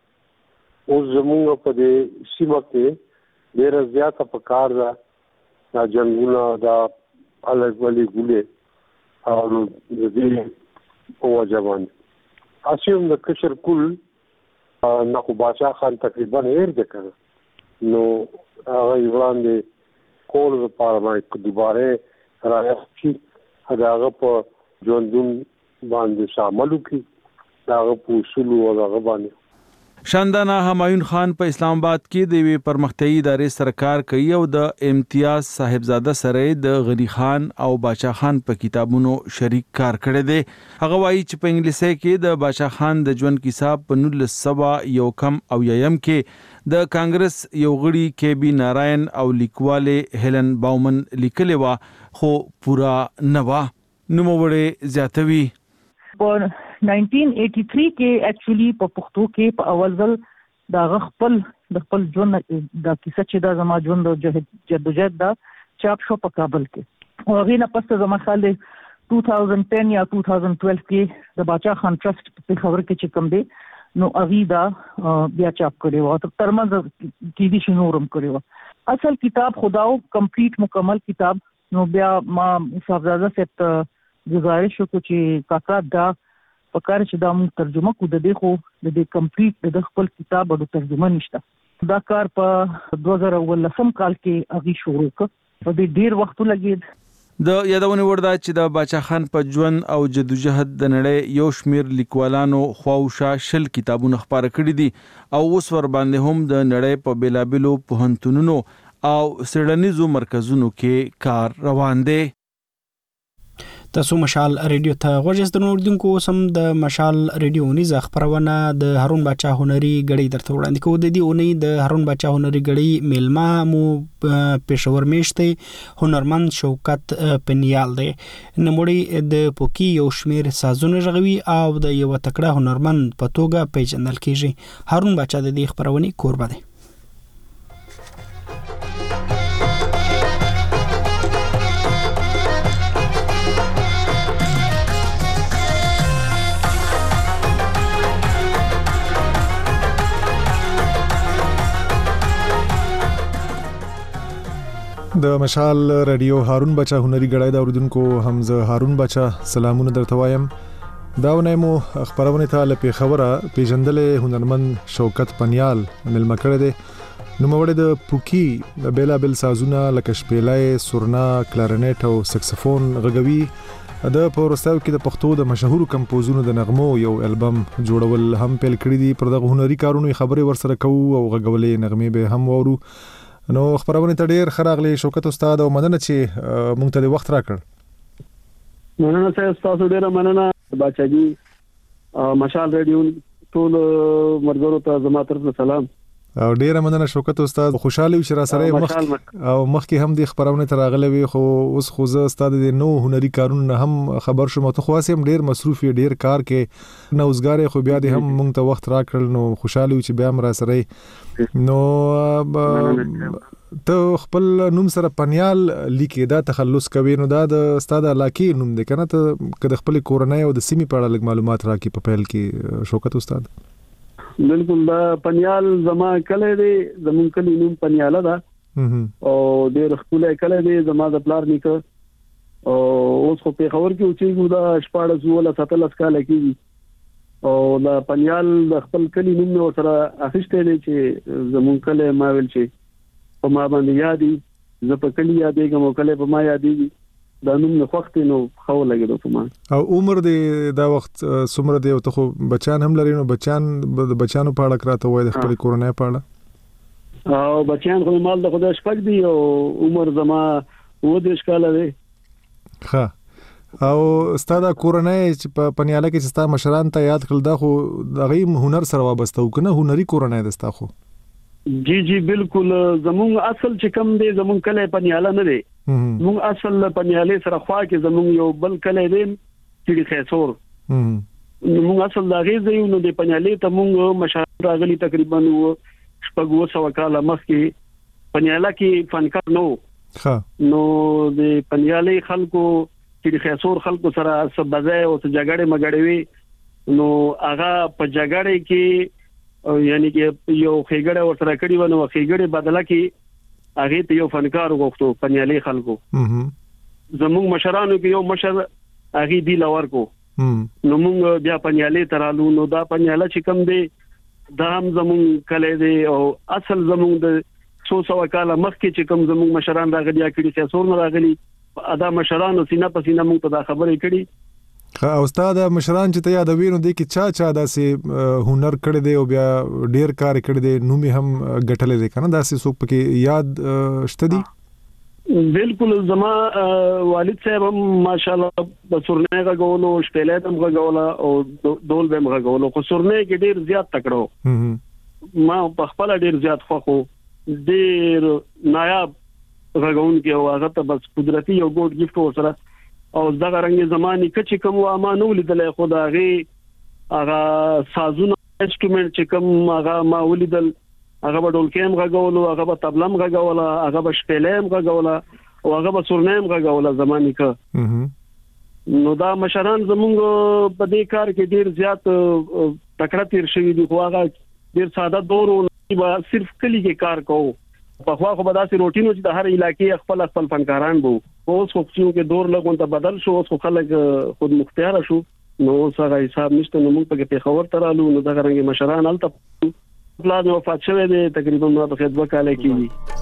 اوس زموږ په دې سیمه کې ډېره زیاته په کار ده. دا جنګونه دا الګ ولې ګولې او د دې په وجه باندې اسیم د کشر کل نه خو باچا خان تقریبا هیر ده کړه نو هغه وړاندې کول لپاره باندې دوباره راځي هغه په ژوندون باندې شامل کی هغه په اصول او هغه باندې. شاندانا همایون خان په اسلام آباد کې د وی پرمختیايي ادارې سرکار کوي او د امتیاز صاحبزاده سره د غنی خان او باچا خان په کتابونو شریک کار کړی دی. هغه وایي چې په انګلیسي کې د باچا خان د ژوند کیسه په نولس سوه یو کم او یم کې د کانګرس یو غړي کې بي ناراین او لیکواله هیلن باومن لیکلی و خو پورا نه و. نوموړی زیاتوي په نائنټین ایټي تھری کې اکچولی په پښتو کې په اول ځل دا خپل د خپل ژوند د کیسه چې دا زما ژوند د جدوجہد دا چاپ شو په کابل کې او هغه نه پسته زما خیال دی دو هزار دس یا دو هزار بارہ کې د باچا خان ټرست په خبر کې چې کوم دی نو هغه دا بیا چاپ کړی و او ترمنځ کې دي شنورم کړی و. اصل کتاب خداو کمپلیټ مکمل کتاب نو بیا ما صاحبزاده سے گزارش وکړو چې کاکا دا پکار چې دا موږ ترجمه کو د دې خو د دې کمپلیټ د خپل کتاب او ترجمه نشته. دا کار په دو هزار ولسم کال کې اغي شروع کړ په دې ډیر وخت لګید. د یادونه وردا چې د باچا خان په ژوند او جدوجہد د نړۍ یو شمیر لیکوالانو خواوشا شل کتابونه خپاره کړي دي او اوس ور باندې هم د نړۍ په بیلابلو پوهنتونونو او سړنیزو مرکزونو کې کار روان دی. تاسو مشال ریډیو ته غوږ د نوردونکو سم د مشال ریډیو نيزه خبرونه د هارون باچا هنري غړي درته وړاندې کوو. د دې اونۍ د هارون باچا هنري غړي میلما مو پېښور میشته هنرمند شوکت پنیال دی. نموړي د پوکی یو شمیر سازونه ژغوي او د یو تکړه هنرمند په توګه پیژندل کیږي. هارون باچا د دې خبرونه کوربه دی. د مشال رادیو هارون بچا هنري غړای دا اوردونکو حمزه هارون بچا سلامونه درته وایم. دا ونه مو خبرونه ته لپاره خبره پیژندلې هنرمند شوکت پنیال ملما کړه دي. نو موږ د پوکی د بیلا بل سازونه لکه شپېلای سورنا کلارنټ او سکسفون غږوي. د پورستاو کې د پښتو د مشهور کمپوزونو د نغمو یو البم جوړول هم پیل کړی دي. پر دغه هنري کارونو خبرې ورسره کوو او غږولې نغمې به هم وورو. نو خبرونه ته ډیر خراغلی شوکت استاد او مننه چې مونږ ته د وخت راکړ. مننه تاسو ډیره مننه باچاجي. مشال ریډیو ټول مرګرو ته زما طرف سلام او ډیره مننه شوکت استاد. خوشاله و چې را سره مخ او مخکې هم د خبرونه ته راغلی وي خو اوس خو زه استاد د نو هنري کارونه هم خبر شوم. ته خو هم ډیر مصروف ډیر کار کې نه اوسګار خو بیا د هم مونږ ته وخت راکړل نو خوشاله و چې بیا هم را سره نو ته خپل نوم سره پنیال لیکي دا تخلص کوي نو دا د استاد علاقې نوم دی کنه ته کله خپل کورنۍ او د سیمې په اړه معلومات راکې په پیل کې شوکت استاد. بالکل دا پنیال زما کله دی زمون کلی نوم پنیاله ده او ډېر خپل کله دی زما د پلار نیکه او اوس خو په خبر کې اوچې دا شپاړس ولا ستلس کال کېږي او دا پنیال د خپل کلی نوم نو سره اخیسته دی چې زمون کله ما ویل چې په ما باندې یادې زه په کلی یادېږم او کله په ما یادېږي دا نوم نه وخت نو خو لګیدو په ما. او عمر دې دا وخت څومره دی او ته خو بچان هم لري نو بچان د بچانو په اړه کراته وای د خپل کورنۍ په اړه؟ او بچیان خو مال د خدای شپږ دی او عمر زما و دیش کاله دی. ها او ستاسو کورنۍ چې په پنیاله کې چې تاسو مشران ته یاد کړل دا خو دغه هنر سره وابسته وکنه هنري کورنۍ دستا خو جی جی بالکل زمون اصل چې کم دی زمون کله پنیاله نه دی مون اصل پنیاله سره خوا کې زمون یو بل کله دی چې خیسور مون اصل دا غیزه یو نو د پنیاله ته مون مشران راغلي تقریبا و شپږ وسو کاله مخکې پنیاله کې فنکار نو ها نو د پنیاله خلکو چې خیسور خلکو سره سبځای او جګړه مګړې وي نو هغه په جګړه کې یعنی کې یو خېګړه ورسره کړی ونه خېګړه بدله کې هغه ته یو فنکار وغوښتو پنیالي خلکو زموږ مشرانو کې یو مشر هغه دی لور کو نو موږ بیا پنیالي ترالو نو دا پنیاله چې کم دی دا هم زموږ کله دی او اصل زموږ د څو سو کاله مخکې چې کم زموږ مشران راغلي کړي خیسور نه راغلي ادا مشرانو سینه په سینه موږ ته دا خبرې کړي. او استاد مشران چې ته یادوي نو د کی چا چا داسې هنر کړی دی او بیا ډیر کار کړی دی نو می هم غټلې دی کنه داسې څوک پکې یاد شته دي؟ بالکل زما والد صاحب هم ماشاءالله بسورنه غوولو شپېلې هم غوولا او دول به هم غوولو خو سورنه کې ډیر زیات تکړو ما په خپل ډیر زیات خوخو ډیر نایاب غاون کې او هغه ته بس قدرتي یو ګوډ گیفت ورسره او دغه رنګ زماني کچ کوم و امانو لیدل خدای هغه سازونه انسټرومنت چې کوم هغه ما ولیدل هغه په ډولکیم غاولو هغه په طبلم غاولا هغه په شپېلم غاولا او هغه په سورنیم غاولا زماني کې نو دا مشران زمونږ په دې کار کې ډیر زیات تکړه تیر شوی دي خو هغه ډیر ساده دور او صرف کلی کې کار کوو په خوا خو به داسې روټینو چې د هر علاقې خپل خپل فنکاران وو اوس خو چې دور لګون ته بدل شو اوس خو خلک خود مختار شو نو اوس هغه حساب نشته نو موږ په پیښور ترالو نو دغه رنګ مشران الته پلان وفات شوه دی تقریبا نو په خدمت کاله کې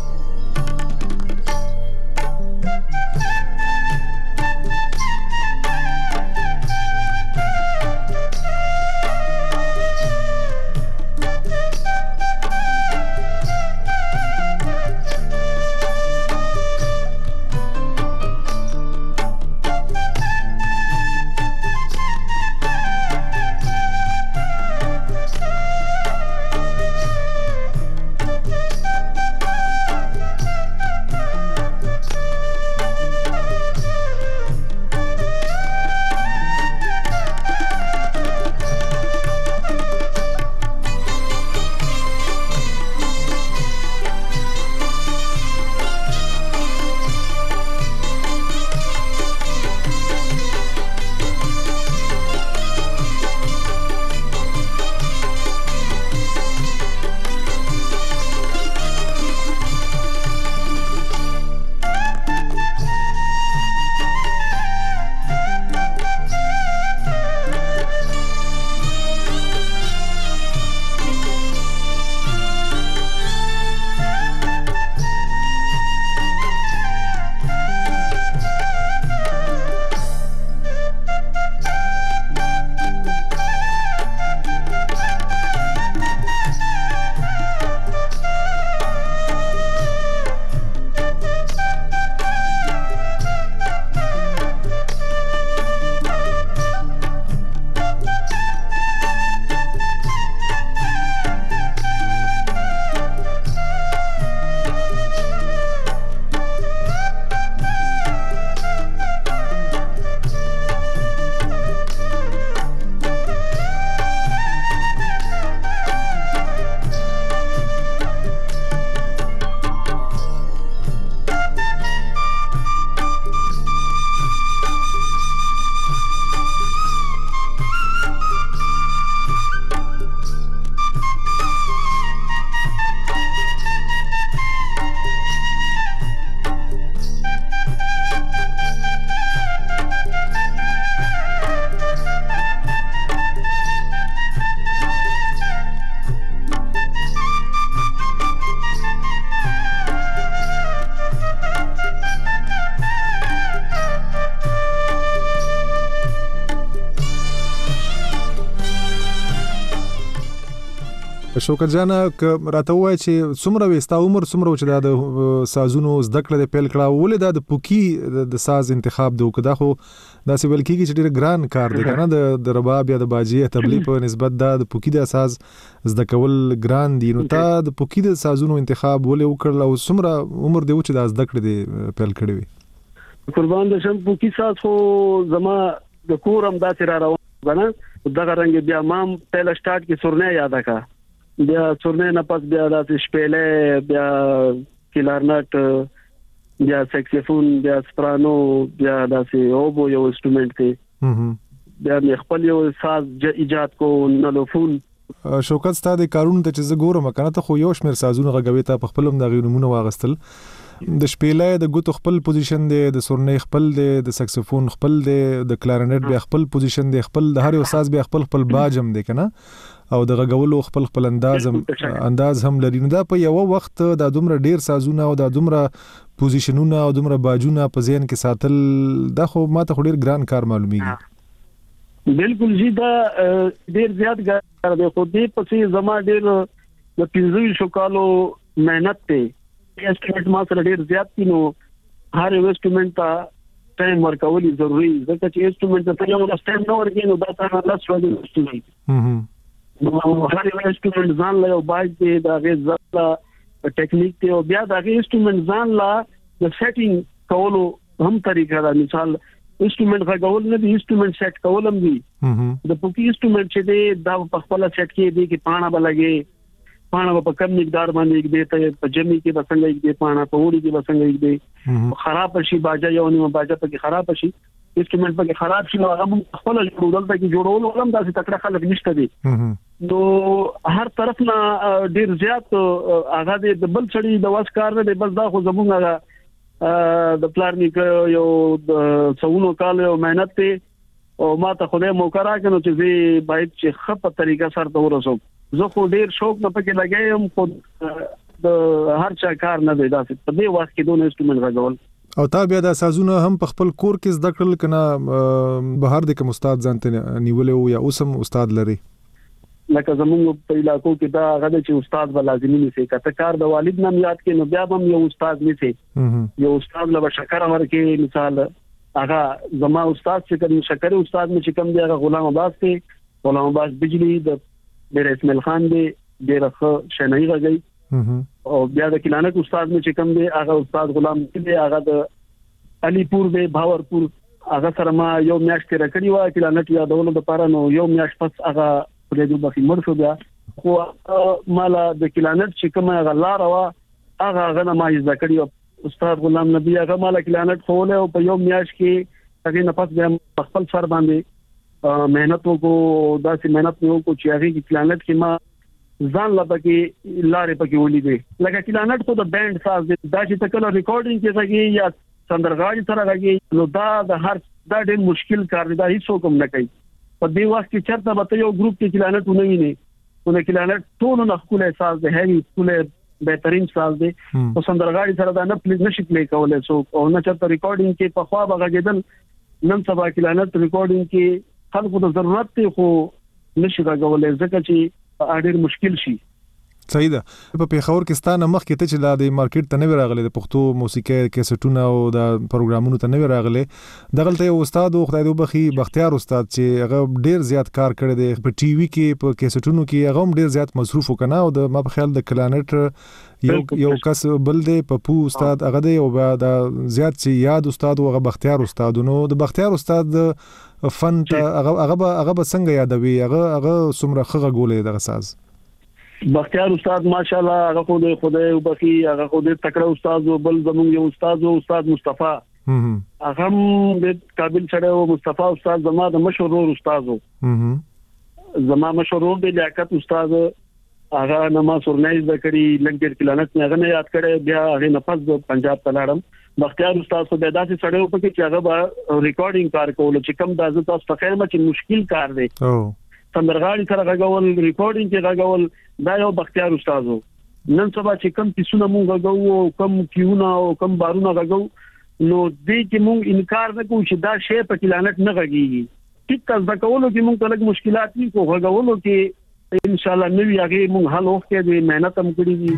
شوکت جان راته وای چې څومره وستا عمر څومره چې د سازونو زده کړه د پیل کړه ولې د پوکی د ساز انتخاب دوکدا خو دا سی ول کیږي چې ډیر ګران کار دی کنه د رباب یا د باجی تبلیغ په نسبت د پوکی د ساز زده کول ګران دي نو تا د پوکی د سازونو انتخاب ولې وکړل او څومره عمر دی چې د زده کړه دی پیل کړی وي قربان د شم پوکی ساز خو زما د کورم داسې را روان بنا دغه رنګ بیا مام پهل سٹارټ کې سورنه یاد کا بیا سورنه نه پس بیا د شپېلې بیا کلارنټ بیا سکسفون بیا سپرانو بیا داسې اوبو یو انسټرومنت کې بیا خپل یو ساز ایجاد کو نلوفون شوکت ستاسو د کارونو ته چې زګورم کنه ته خو یو شمیر سازونه غوي ته په خپلم د غیرمونه واغستل د شپېلې د ګوتو خپل پوزیشن دی د سورنې خپل دی د سکسفون خپل دی د کلارنټ بیا خپل پوزیشن دی خپل د هر یو ساز بیا خپل خپل باجم دی کنه او د غغولو خپل خپل انداز هم انداز هم لري نو دا په یو وخت د دومره ډیر سازونه او د دومره پوزیشنونه او دومره باجونه په ذهن کې ساتل دا خو ماته ډیر ګران کار معلومیږي بالکل جی دا ډیر زیات کار دی خو دې پسې زما ډیر د پنځه شو کالو مهنت ته انسټرومنټ ما سره ډیر زیات کینو هر انسټرومنټ ته ټایم ورکول ضروری ځکه چې انسټرومنټ ته یو لاس ټایم نه ورکینو دا ته لاس ورکول انسټرومنټ نو هر یو انسټرومنټ ځان له یو باج دی دا غي ځلا ټیکنیک ته او بیا دا غي انسټرومنټ ځان لا د سیټینګ کولو هم طریقه دا مثال انسټرومنټ غوول نه دی انسټرومنټ سیټ کول هم دی د پوکی انسټرومنټ چې دی دا په خپل سیټ کې دی کې پاڼه بلګي پاڼه په کم مقدار باندې دی ته په جمی کې بسنګ دی پاڼه په وړي کې بسنګ دی خراب شي باجا یو نیمه باجا په خراب شي انسټرومنټ په خراب شي نو هغه خپل جوړول ته کې جوړول هم داسې تکړه خلک نشته دي نو هر طرف نه ډیر زیات هغه د بل چړي د واس کار نه بس دا خو زمونږه د پلانینګ یو څونو کال یو مهنت ته او ما ته خدای موقع راکړو چې زه باید چې خپه طریقه سره ته ورسوم زه خو ډیر شوق نه پکې لګایم خو د هر چا کار نه دی داسې په دې وخت کې دوه انسټرومنټ راغول او تا بیا د سازونه هم په خپل کور کې زده کړل کنه بهر د کوم استاد ځانته نیولې او یا اوسم استاد لري لکه زموږ په علاقو کې دا غږ چې استاد به لازمي نشي کته کار د والد نام یاد کې نو بیا هم یو استاد نشي یو استاد له شکر ورکې مثال هغه زما استاد چې کوم شکر استاد مې چې کوم دی هغه غلام عباس کې غلام عباس بجلی د ډیر اسماعیل خان دی ډیر ښه شنای غږی او بیا د کلانک استاد مې چې کوم دی هغه استاد غلام دی هغه د علي پور دی باورپور هغه سره ما یو میاشت کې راکړی و کلانک یادولو لپاره نو یو میاشت پس هغه په دې دوه کې مړ شو بیا خو مالا د کلانک چې کوم هغه لار وا هغه هغه ما یې ذکرې استاد غلام نبی هغه مالا کلانک خوله او په یو میاشت کې هغه نه پس بیا خپل سر باندې مهنت وکړو داسې مهنت وکړو چې هغه کې کلانک کې ما ځان لا پکې لارې پکې ولیدې لکه کلانک خو د بند ساز دی دا چې تکل ریکارډینګ کې راځي یا سندرغاړي سره راځي نو دا د هر دا ډېر مشکل کار دی دا هیڅ کوم نه کوي په دې وخت کې چرته به یو ګروپ کې کلانک ونه ویني نو کلانک ټول نه خپل احساس دی هغه خپل بهترین ساز دی او سندرغاړي سره دا نه پلیز نشي پلی کولای سو او نه چرته ریکارډینګ کې په خوا بغږیدل نن سبا کلانک ریکارډینګ کې خلکو ته ضرورت دی خو نشي راغولای ځکه چې اړیر مشکل شي صحیح ده په پیښور کې ستانه مخ کې ته چې د مارکیټ ته نه راغلي د پښتو موسیقي کیسټونه او د پروګرامونو ته نه راغلي دغلته یو استاد او خدای دې وبخي بختیار استاد چې هغه ډیر زیات کار کړی دی په ټي وي کې په کیسټونو کې هغه هم ډیر زیات مصروف وکنه او د ما په خیال د کلانټ یو یو کس بل دی په پو استاد هغه دی او د زیات چې یاد استاد او هغه بختیار استاد نو د بختیار استاد فن هغه هغه هغه څنګه یادوي هغه هغه سمره خغه ګولې دغه ساز بختیار استاد ماشاءالله هغه خو د خدای وبخي هغه خو د تکړه استاد او بل زموږ یو استاد او استاد مصطفی هغه هم د قابل سره او مصطفی استاد زما د مشهور استاد او زما مشهور د لیاقت استاد هغه نما سورنایز دکړي لنګر کلانک نه هغه یاد کړي بیا هغه نفس پنجاب تلاړم بختیار استاد خو د داسې سړیو په کې چې هغه ریکارډینګ کار کول چې کم د تاسو په خیمه چې مشکل کار دی سندرغاړي سره غږول ریکارډینګ کې غږول دا یو بختیار استاد وو نن سبا چې کم کیسونه مونږ غږو کم کیونه او کم بارونه غږو نو دې چې مونږ انکار نه کوو چې دا شی په کلانک نه غږیږي ټیک تاسو دا کولو چې مونږ ته لږ مشکلات دي خو غږولو کې ان شاء الله نوی هغه مونږ حل وکړو د مهنت هم کړی دي.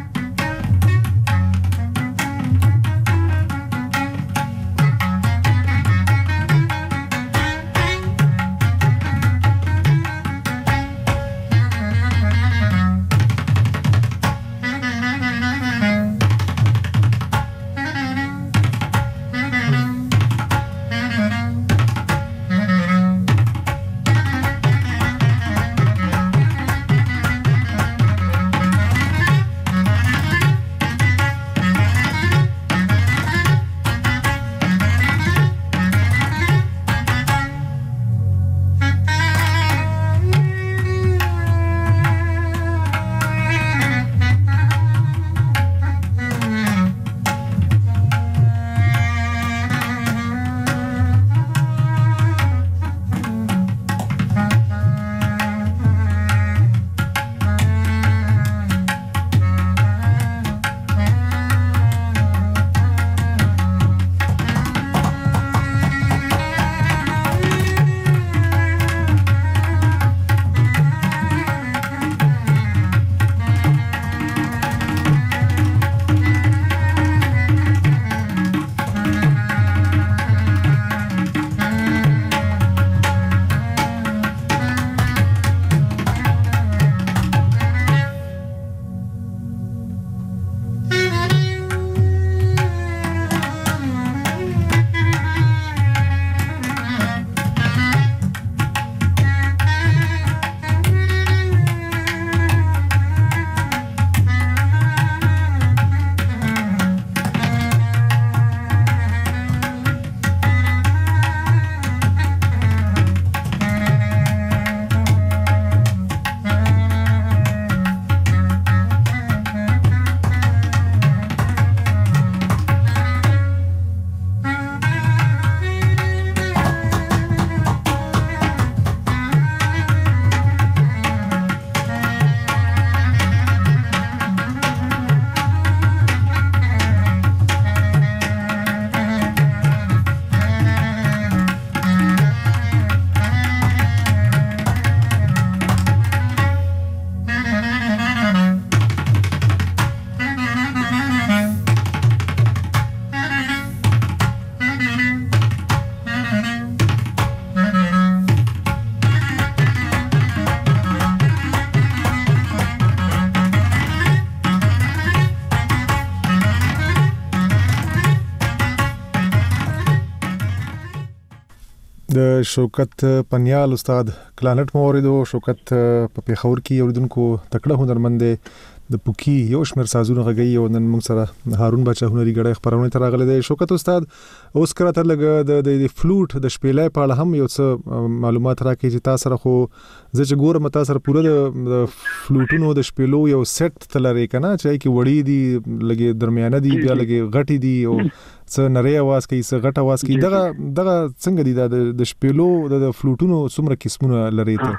د شوکت پنیال استاد کلانټ موریدو شوکت په پیښور کې اوریدونکو تکړه هنرمند د پوکی یو شمېر سازونه غږی او نن موږ سره هارون بچا هنري غړي خبرونه تر راغله د شوکت استاد اوس کړه تر لګ د فلوټ د شپېلې په اړه هم یو څه معلومات راکړي چې تاسو سره خو زه چې ګورم تاسو سره پوره د فلوټونو د شپېلو یو سیټ تلری کنه چې کی وړي دي لګي درمیانه دي بیا لګي غټي دي او څه نری आवाज کوي څه غټ आवाज کوي دغه دغه څنګه دي د شپېلو د فلوټونو څومره قسمونه لري ته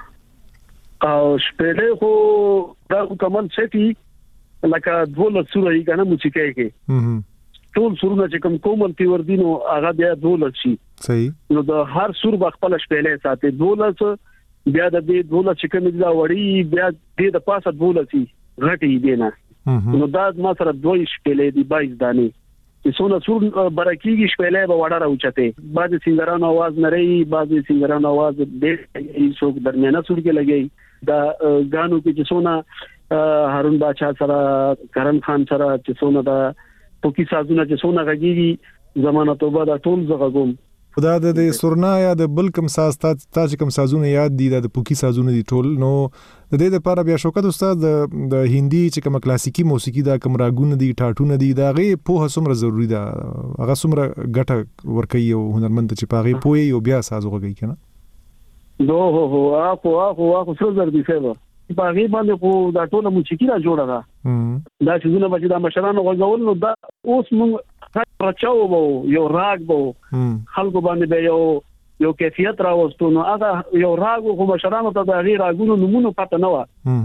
او شپېلې خو دا کومن سيتي لکه دوله سورې کنه موسیقي کې ټول سورونه چې کوم کومل تی وردینو هغه بیا دوله شي صحیح نو د هر سور بخپل شپېلې ساتي دوله بیا د دې دوله چې کوم دا وړي بیا د پاسه دوله شي غټي دی نه نو دا ما سره دوی شپېلې دی بایس دانی چې څونه سور برکیږي شپېلې به وړه راوچته بعض سنگرانو आवाज نری بعض سنگرانو आवाज ډېر څوک درمیانه سور کې لګي دا غانو کې چې څونه هارون بچا سره کرم خان سره چې څونه دا پوکی سازونه چې څونه غږیږي زمانه توبه دا ټول زغوم خدا د سورنا یا د بل کم ساز تا چې کم سازونه یاد دي د پوکی سازونه دي ټول نو د دې لپاره بیا شوکت استاد د هندي چې کوم کلاسیکی موسیقي دا کوم راګونه دي ټاټونه دي دا غي په سمره ضروری ده هغه سمره ګټه ورکي او هنرمند چې پاغي پوي او بیا ساز وغږی کنه دو هو هو اخو اخو اخو څو زر دي فیبر په غي باندې خو دا ټوله موسیقي را جوړه ده دا چې زونه بچی دا مشرانو غوول نو دا اوس موږ راچاو وو یو راګ وو خلکو باندې به یو یو کیفیت راوستو نو هغه یو راګ خو مشرانو ته دا غي راګونو نمونه پته نه و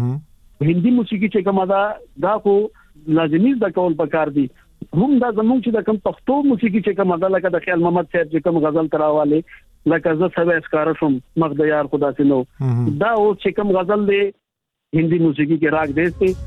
هندي موسیقي چې کومه دا دا خو لازمي د کول پکار دي هم دا زموږ چې د کوم پښتو موسیقي چې کومه دا لکه د خیال محمد صاحب چې کوم غزل تراواله لکه زه سبا اسکار شم مخ د یار خدا سينو دا او چې کوم غزل دی हिंदी मौसीकी के राग देश थे।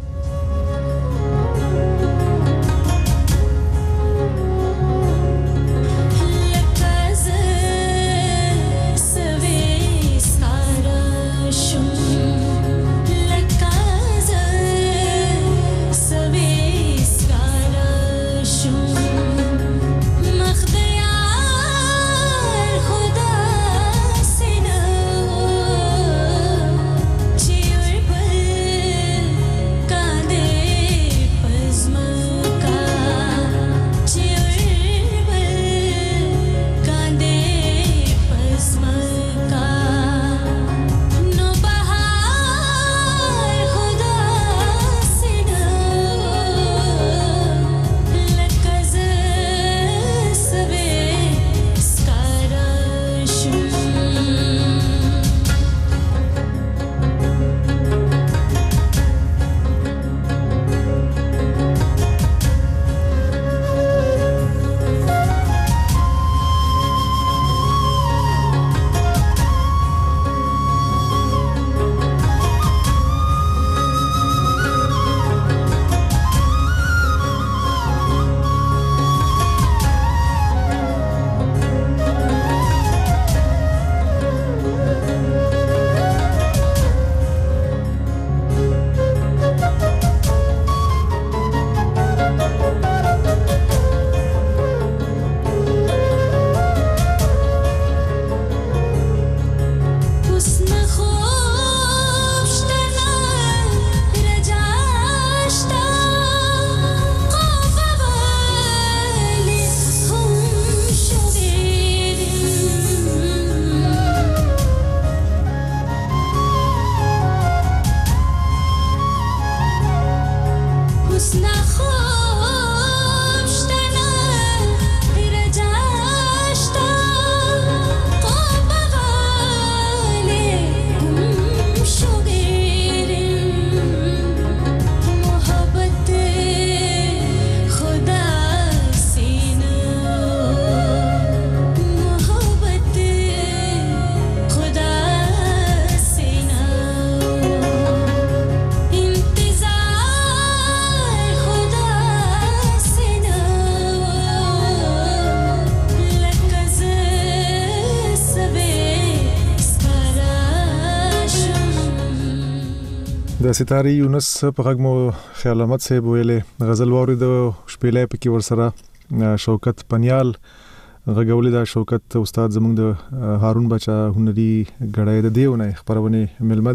د ستاري یونس په غږ مو خیال احمد صاحب ویلې غزل واورید شپېلې پکې ورسره شوکت پنیال غږولې دا شوکت استاد زموږ د هارون بچا هنري غړای د دیونه خبرونه ملمه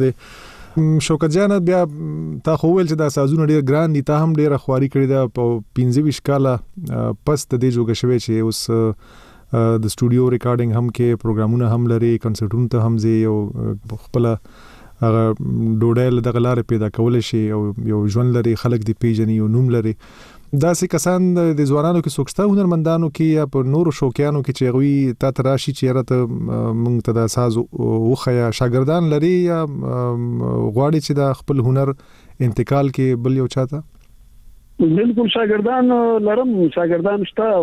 ده شوکت جان بیا تا خو ویل چې دا سازونه ډیر ګران دي تا هم ډیره خواري کړې ده په پنځه ویشت کاله پس د دې جوګه شوی چې اوس د سټوډیو ریکارډینګ هم کې پروګرامونه هم لري کنسرټونه ته هم زی او خپل هغه ډوډۍ دغه لارې پیدا کول شي او یو ژوند لري خلک دی پیژني او نوم لري دا سې کسان د ځوانانو کې سوکستا هنرمندانو کې یا په نورو شوقیانو کې چې غوي تا تراشي چې راته مونږ ته د ساز او خیا شاګردان لري یا غواړي چې د خپل هنر انتقال کې بل یو چاته بالکل شاګردان لرم شاګردان شته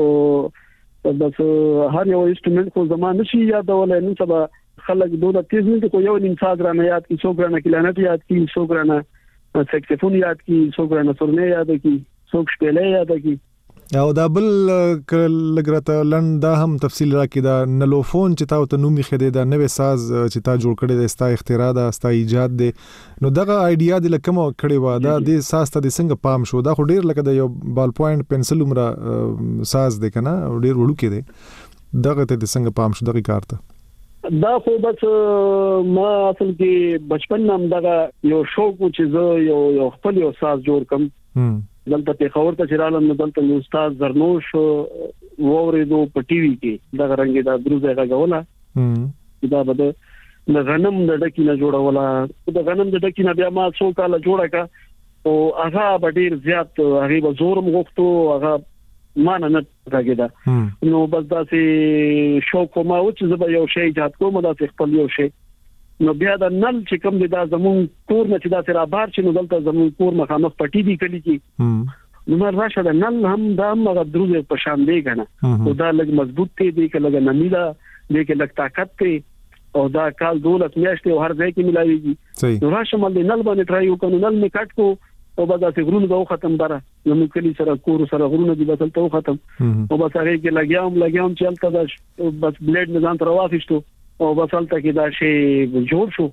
خو بس هر یو انسټرومنت خو زمانه شي یادول نن سبا خلک دوه تیز نه کو یو نیم ساز را نه یاد کی څو ګرانه کلانت یاد کی څو ګرانه سکسفون یاد کی څو ګرانه سورنه یاد کی څو شپېلې یاد کی او دا بل لګرته لند دا هم تفصیل راکې دا نلوفون چې تاسو ته نومي خېده دا نوې ساز چې تا جوړ کړی د استا اختراع دا استا ایجاد دی نو دغه ایډیا د لکم کړی و دا د ساز ته د څنګه پام شو دا خو ډیر لکه د یو بال پوینټ پنسل عمره ساز دی کنه ډیر وړو کې دی دغه ته د څنګه پام شو دغه کار ته دا خو بس ما اصل کې بچپن نام دغه یو شوق چې زه یو یو خپل یو ساز جوړ کم دلته په خبر ته چرالم نو دلته استاد زرنوش وورېدو په ټي وي کې دغه رنګ دا دروزه غاوله دا بده د غنم د ډکی نه جوړوله د غنم د ډکی نه بیا ما څو کال جوړه کا او هغه ډیر زیات هغه به زورم غوښتو هغه مان نه راګیدا نو بس دا سي شوق ما و چې زه یو شی ایجاد کوم دا خپل یو شی نو بیا دا نل چې کوم دا زمون کور نه چې دا سره بار چې نو دلته زمون کور مخامخ پټی دی کلی کی نو ما راشه دا نل هم دا هغه دروزه په شان دی کنه او دا لګ مضبوط دی دی کله لګ نمیلا دی کله لګ طاقت دی او دا کال دولت میاشتې او هر ځای کې ملایوي نو راشه مل نل باندې ټرای وکړو نل می کټ کو او بعد څه غرونه به ختم بره نو موږ کلی سره کور سره غرونه دي بس ته ختم او بس هغه کې لګیام لګیام چې الته دا بس بلیډ نظام تر واخیستو او بس الته کې دا شی جوړ شو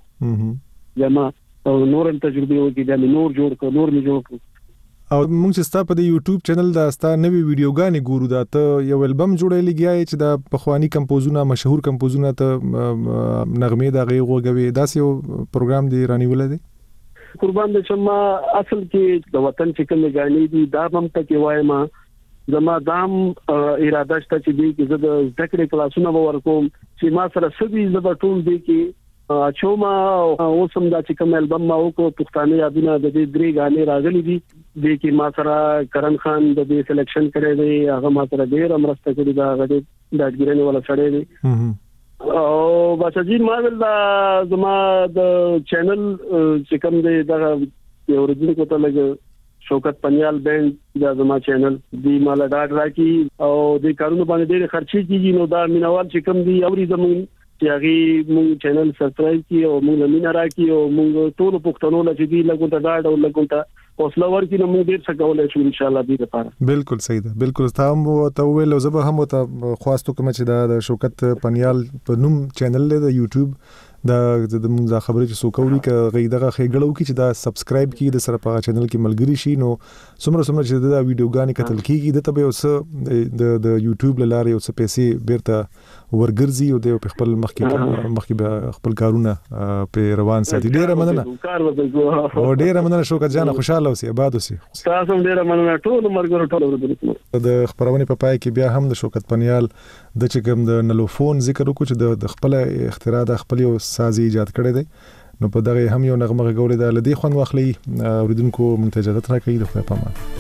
جما او نور تجربه وکړي دا نور جوړ کړ نور می جوړ کړ او موږ چې ستا په یوټیوب چینل دا ستا نوې ویډیوګانې ګورو دا ته یو البم جوړې لګیای چې دا پخوانی کمپوزونه مشهور کمپوزونه ته نغمه دا غي غوګوي دا یو پروګرام دی رانیول دی قربان د شمه اصل کې د وطن چې کوم غانې دي دا هم ته وایم زما دام اراده شته چې دې کې زه د ذکر کلاسونه ورکوم چې ما سره سبي زبر ټول دي کې چوما اوسم دا چې کوم البم ما وکړو پښتانه یادونه د دې درې غانې راغلي دي د کې ما سره کرن خان د دې سلیکشن کړی دی هغه ما سره ډېر امرسته کړی دا هغه د داګیرنه ولا سړی دی او بس جی ما ول زما د چینل چې کوم دی دا یو ورځې کوته لګ شوکت پنیال بینډ دا زما چینل دی مال ډاډ راکی او د کارونو باندې ډېر خرچي کیږي نو دا مینوال چې کوم دی اوري زمون چې هغه مونږ چینل سبسکرایب کی او مونږ لمینه راکی او مونږ ټول پښتنو لچې دی لګونټه ډاډ او لګونټه حوصله ورکړي نو موږ ډیر څه کولای شو ان شاء الله دې لپاره بالکل صحیح ده بالکل تاسو مو ته ویل زه به هم ته خواستو کوم چې د شوکت پنیال په نوم چینل له یوټیوب دا د موږ خبرې چې سوکوري ک غیدغه خېګړو کې چې دا سبسکرایب کی د سره په چینل کې ملګری شي نو څومره څومره چې دا ویډیوګانې کتل کیږي د ته به اوس د د یوټیوب لاره یو څه پیسې بیرته ورګرځي او د خپل مخکې مخکې به خپل کارونه په روان ساتي ډیره مننه او ډیره مننه شوکت جان خوشاله اوسئ آباد اوسئ تاسو ډیره مننه ټول مرګ ټول ورته د خبرونه په پای کې بیا هم د شوکت پنیال د چې کوم د نلوفون ذکر وکړو چې د خپل اختراع د خپل یو سازي ایجاد کړی دی نو په دغه هم یو نغمه غوړې ده لدی خوان واخلي اوریدونکو منتجات راکړي د خپل پامه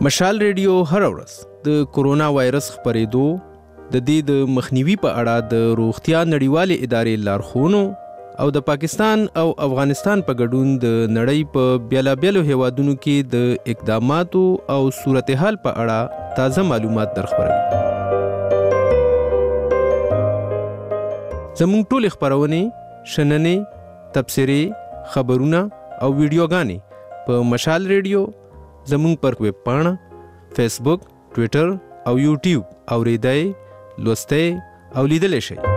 مشال ریډیو هر ورځ د کورونا وایرس خپرېدو د دې د مخنیوي په اړه د روغتیا نړیوالې ادارې لارښوونو او د پاکستان او افغانستان په ګډون د نړۍ په بیلابیلو هیوادونو کې د اقداماتو او صورتحال په اړه تازه معلومات درخبروي. زموږ ټول خبرونه شننې تبصرې خبرونه او ویډیوګانې په مشال ریډیو زموږ پر ویب پاڼه فیسبوک ټویټر او یوټیوب اوریدای لوستئ او لیدلی شئ.